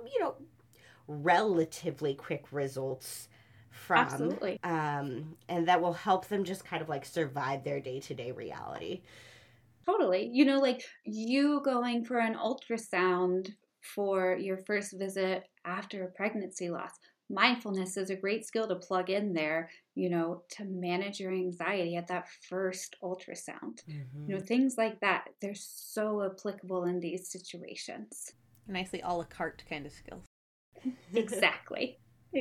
relatively quick results from. Absolutely. And that will help them just kind of like survive their day-to-day reality. Totally. Like you going for an ultrasound for your first visit after a pregnancy loss. mindfulness is a great skill to plug in there, to manage your anxiety at that first ultrasound. Things like that, they're so applicable in these situations. Nicely a la carte kind of skills. Exactly.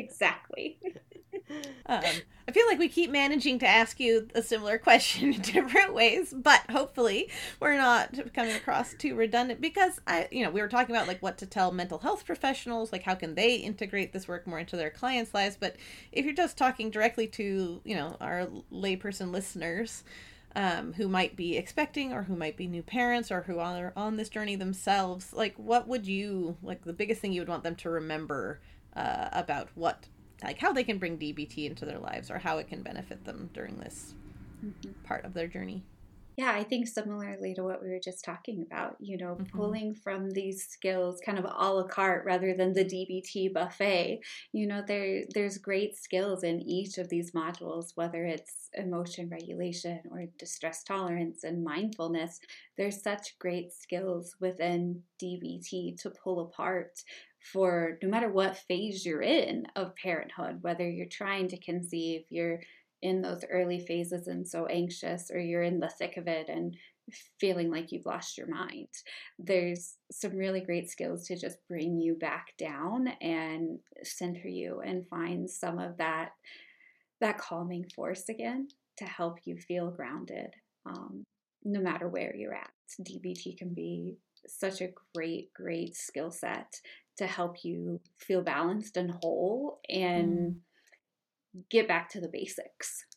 I feel like we keep managing to ask you a similar question in different ways, but hopefully we're not coming across too redundant, because we were talking about like what to tell mental health professionals, like how can they integrate this work more into their clients' lives. But if you're just talking directly to, our layperson listeners, who might be expecting or who might be new parents or who are on this journey themselves, like what would you, like the biggest thing you would want them to remember about how they can bring DBT into their lives, or how it can benefit them during this part of their journey? Yeah, I think similarly to what we were just talking about, pulling from these skills kind of a la carte rather than the DBT buffet. There's great skills in each of these modules, whether it's emotion regulation or distress tolerance and mindfulness. There's such great skills within DBT to pull apart for no matter what phase you're in of parenthood, whether you're trying to conceive, you're in those early phases and so anxious, or you're in the thick of it and feeling like you've lost your mind. There's some really great skills to just bring you back down and center you and find some of that calming force again to help you feel grounded, no matter where you're at. DBT can be such a great skill set to help you feel balanced and whole and get back to the basics.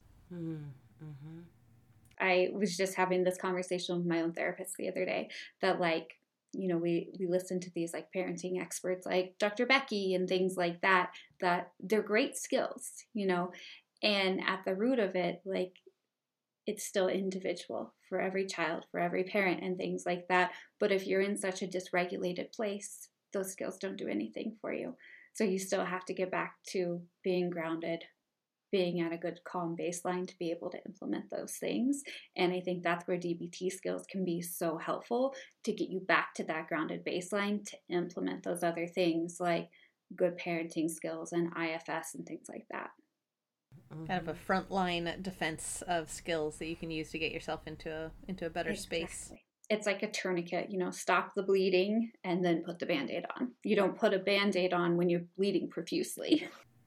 I was just having this conversation with my own therapist the other day that we listen to these like parenting experts like Dr. Becky and things like that they're great skills, and at the root of it, like, it's still individual for every child, for every parent and things like that. But if you're in such a dysregulated place, those skills don't do anything for you. So you still have to get back to being grounded, being at a good calm baseline to be able to implement those things. And I think that's where DBT skills can be so helpful to get you back to that grounded baseline to implement those other things like good parenting skills and IFS and things like that. Kind of a frontline defense of skills that you can use to get yourself into a better space. It's like a tourniquet, stop the bleeding and then put the Band-Aid on. You don't put a Band-Aid on when you're bleeding profusely.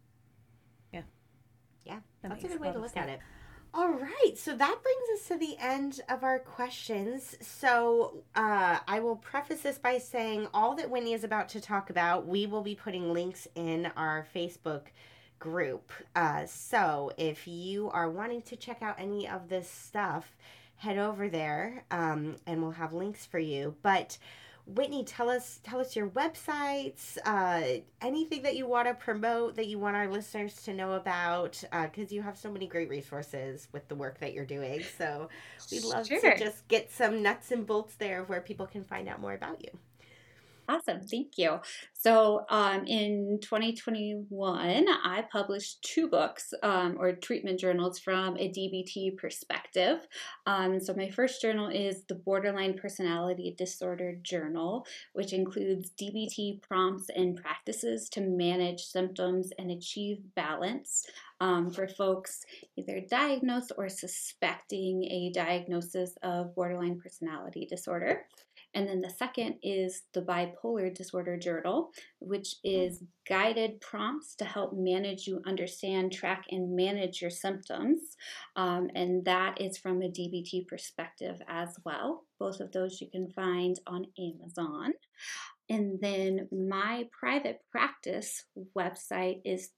Yeah, that's a good way to look at it. All right, so that brings us to the end of our questions. So I will preface this by saying all that Whitney is about to talk about, we will be putting links in our Facebook group. So if you are wanting to check out any of this stuff, head over there, and we'll have links for you. But Whitney, tell us your websites, anything that you want to promote that you want our listeners to know about, because you have so many great resources with the work that you're doing. So we'd love to just get some nuts and bolts there of where people can find out more about you. Awesome. Thank you. So in 2021, I published 2 books or treatment journals from a DBT perspective. So my first journal is the Borderline Personality Disorder Journal, which includes DBT prompts and practices to manage symptoms and achieve balance for folks either diagnosed or suspecting a diagnosis of borderline personality disorder. And then the second is the Bipolar Disorder Journal, which is guided prompts to help you understand, track, and manage your symptoms. And that is from a DBT perspective as well. Both of those you can find on Amazon. And then my private practice website is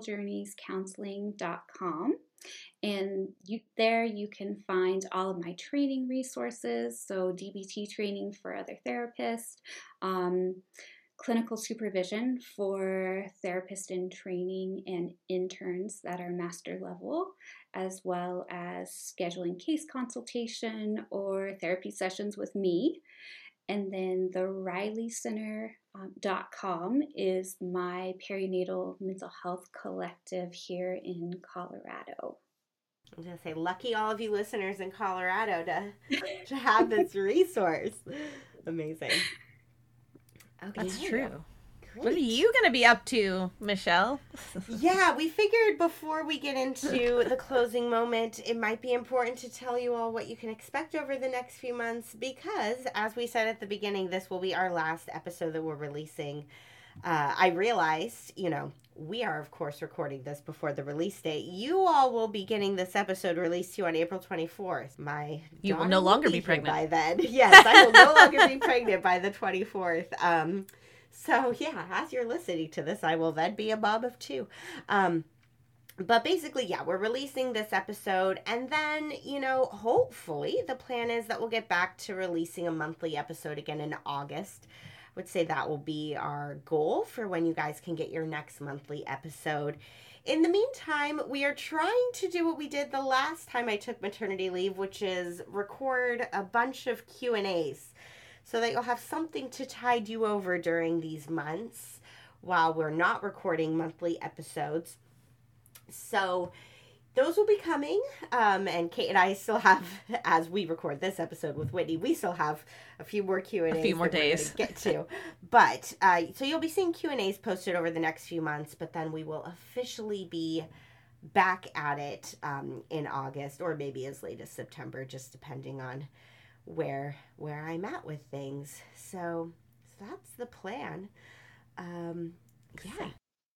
peacefuljourneyscounseling.com. And there you can find all of my training resources, so DBT training for other therapists, clinical supervision for therapists in training and interns that are master level, as well as scheduling case consultation or therapy sessions with me. And then the RileyCenter.com is my perinatal mental health collective here in Colorado. I was going to say, lucky all of you listeners in Colorado to have this resource. Amazing. Okay. That's true. What are you going to be up to, Michelle? Yeah, we figured before we get into the closing moment, it might be important to tell you all what you can expect over the next few months because, as we said at the beginning, this will be our last episode that we're releasing. I realized, we are, of course, recording this before the release date. You all will be getting this episode released to you on April 24th. You will no longer be pregnant by then. Yes, I will no longer be pregnant by the 24th. So, yeah, as you're listening to this, I will then be a mom of 2. But basically, yeah, we're releasing this episode. And then, hopefully the plan is that we'll get back to releasing a monthly episode again in August. I would say that will be our goal for when you guys can get your next monthly episode. In the meantime, we are trying to do what we did the last time I took maternity leave, which is record a bunch of Q&As so that you'll have something to tide you over during these months while we're not recording monthly episodes. So those will be coming, and Kate and I still have, as we record this episode with Whitney, we still have a few more Q&As. A few more days. Get to. But, so you'll be seeing Q&As posted over the next few months, but then we will officially be back at it in August, or maybe as late as September, just depending on where I'm at with things. So that's the plan. Yeah.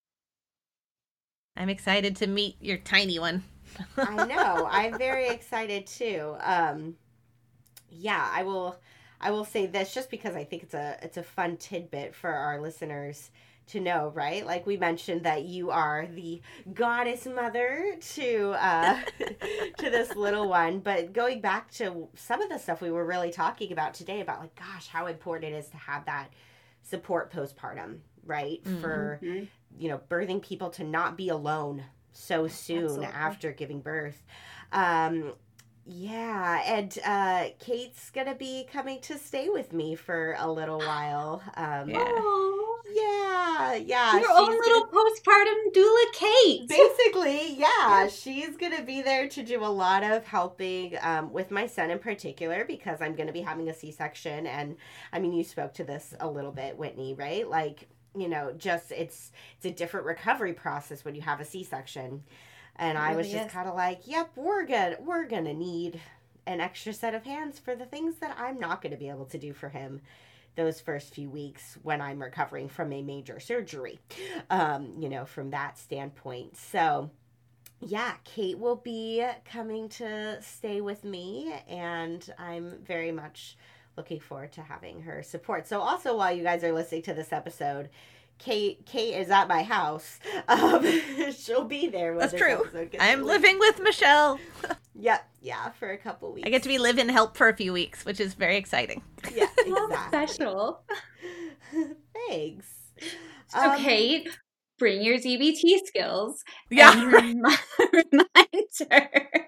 I'm excited to meet your tiny one. I know. I'm very excited too. Yeah, I will say this just because I think it's a fun tidbit for our listeners to know, right? Like we mentioned that you are the goddess mother to to this little one, but going back to some of the stuff we were really talking about today about like, gosh, how important it is to have that support postpartum, right? Mm-hmm. For, birthing people to not be alone so soon Absolutely. After giving birth. Yeah, and Kate's gonna be coming to stay with me for a little while. Yeah. Your own little postpartum doula, Kate. Basically, yeah. She's gonna be there to do a lot of helping with my son in particular because I'm gonna be having a C-section, and I mean, you spoke to this a little bit, Whitney, right? Like, just it's a different recovery process when you have a C-section. And I was just kind of like, yep, we're gonna need an extra set of hands for the things that I'm not going to be able to do for him those first few weeks when I'm recovering from a major surgery, from that standpoint. So, yeah, Kate will be coming to stay with me, and I'm very much looking forward to having her support. So also, while you guys are listening to this episode, Kate is at my house. She'll be there. That's true. I'm living with Michelle. Yeah, for a couple weeks. I get to be live-in help for a few weeks, which is very exciting. Yeah, exactly. How special. Thanks. So Kate, bring your DBT skills. Yeah. And remind her.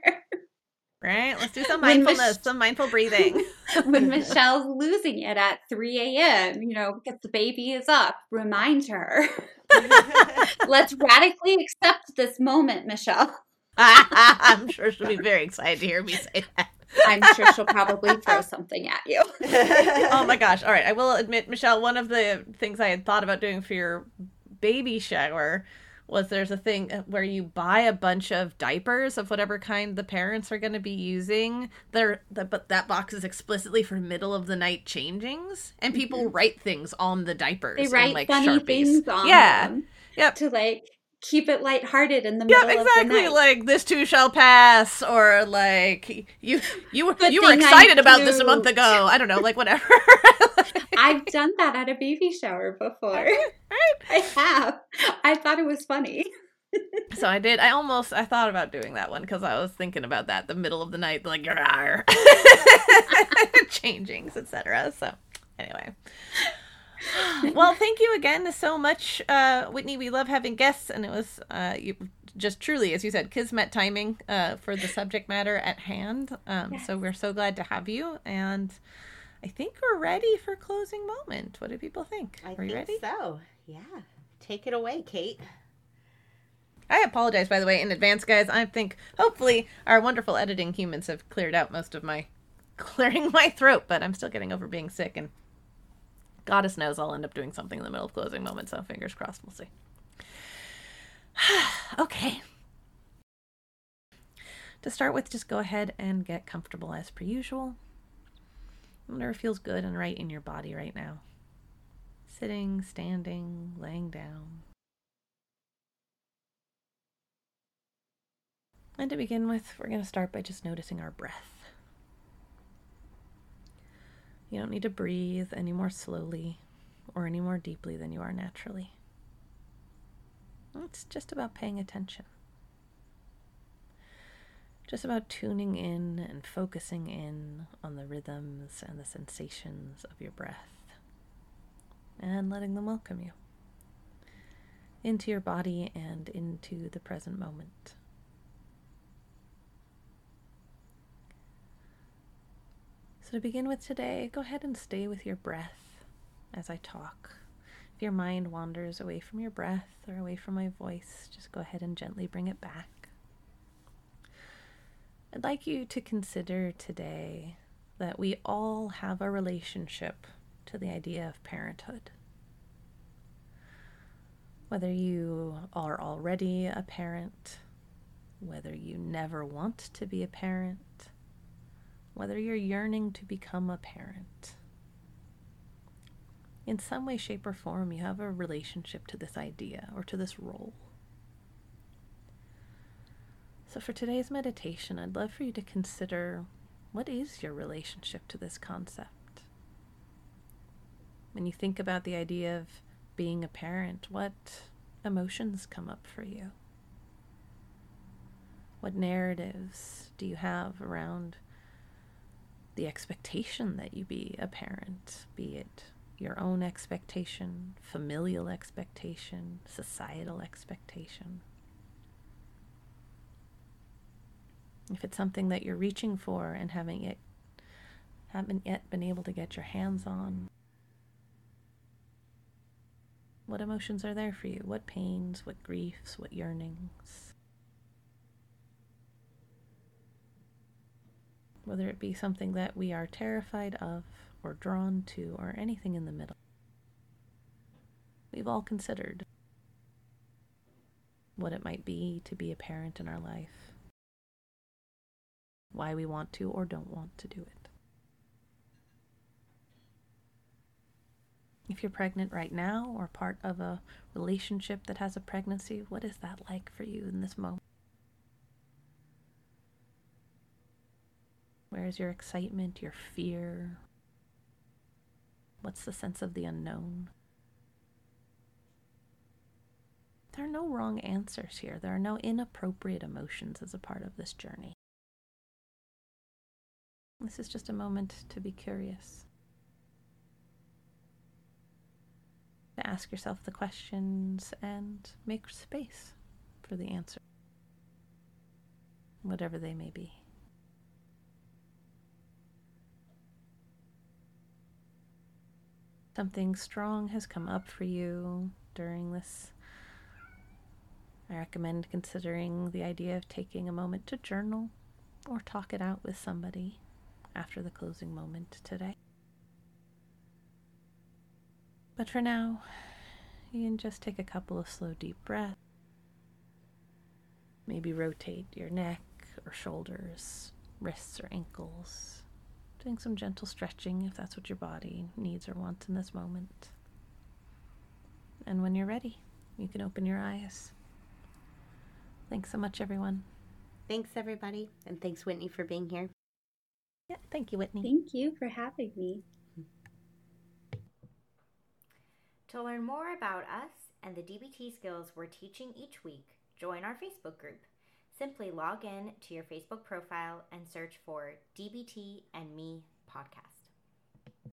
Right? Let's do some mindfulness, some mindful breathing. When Michelle's losing it at 3 a.m., because the baby is up, remind her. Let's radically accept this moment, Michelle. I'm sure she'll be very excited to hear me say that. I'm sure she'll probably throw something at you. Oh my gosh. All right. I will admit, Michelle, one of the things I had thought about doing for your baby shower was there's a thing where you buy a bunch of diapers of whatever kind the parents are going to be using. But that box is explicitly for middle of the night changings, and people write things on the diapers. They write in, funny Sharpies. things on them. Yep. To keep it lighthearted in the middle of the night. Exactly. Like, this too shall pass, or like you were excited about this a month ago. I don't know, like whatever. I've done that at a baby shower before. Right? I have. I thought it was funny. So I did. I thought about doing that one because I was thinking about that the middle of the night, like changings, etc. So anyway. Well, thank you again so much, Whitney. We love having guests, and it was just truly, as you said, kismet timing for the subject matter at hand. Yes. So we're so glad to have you, and I think we're ready for closing moment. What do people think? Are you ready? So, yeah. Take it away, Kate. I apologize, by the way, in advance, guys. I think hopefully our wonderful editing humans have cleared out most of my clearing my throat, but I'm still getting over being sick and Goddess knows I'll end up doing something in the middle of closing moment, so fingers crossed, we'll see. Okay. To start with, just go ahead and get comfortable as per usual. Whatever feels good and right in your body right now. Sitting, standing, laying down. And to begin with, we're going to start by just noticing our breath. You don't need to breathe any more slowly or any more deeply than you are naturally. It's just about paying attention. Just about tuning in and focusing in on the rhythms and the sensations of your breath and letting them welcome you into your body and into the present moment. So to begin with today, go ahead and stay with your breath as I talk. If your mind wanders away from your breath or away from my voice, just go ahead and gently bring it back. I'd like you to consider today that we all have a relationship to the idea of parenthood. Whether you are already a parent, whether you never want to be a parent, whether you're yearning to become a parent. In some way, shape, or form, you have a relationship to this idea or to this role. So for today's meditation, I'd love for you to consider, what is your relationship to this concept? When you think about the idea of being a parent, what emotions come up for you? What narratives do you have around the expectation that you be a parent, be it your own expectation, familial expectation, societal expectation? If it's something that you're reaching for and haven't yet been able to get your hands on, what emotions are there for you? What pains, what griefs, what yearnings? Whether it be something that we are terrified of or drawn to or anything in the middle. We've all considered what it might be to be a parent in our life. Why we want to or don't want to do it. If you're pregnant right now or part of a relationship that has a pregnancy, what is that like for you in this moment? Where is your excitement, your fear? What's the sense of the unknown? There are no wrong answers here. There are no inappropriate emotions as a part of this journey. This is just a moment to be curious. To ask yourself the questions and make space for the answer, whatever they may be. Something strong has come up for you during this. I recommend considering the idea of taking a moment to journal or talk it out with somebody after the closing moment today. But for now, you can just take a couple of slow, deep breaths. Maybe rotate your neck or shoulders, wrists or ankles. Doing some gentle stretching if that's what your body needs or wants in this moment. And when you're ready, you can open your eyes. Thanks so much, everyone. Thanks, everybody. And thanks, Whitney, for being here. Yeah, thank you, Whitney. Thank you for having me. To learn more about us and the DBT skills we're teaching each week, join our Facebook group. Simply log in to your Facebook profile and search for DBT and Me Podcast.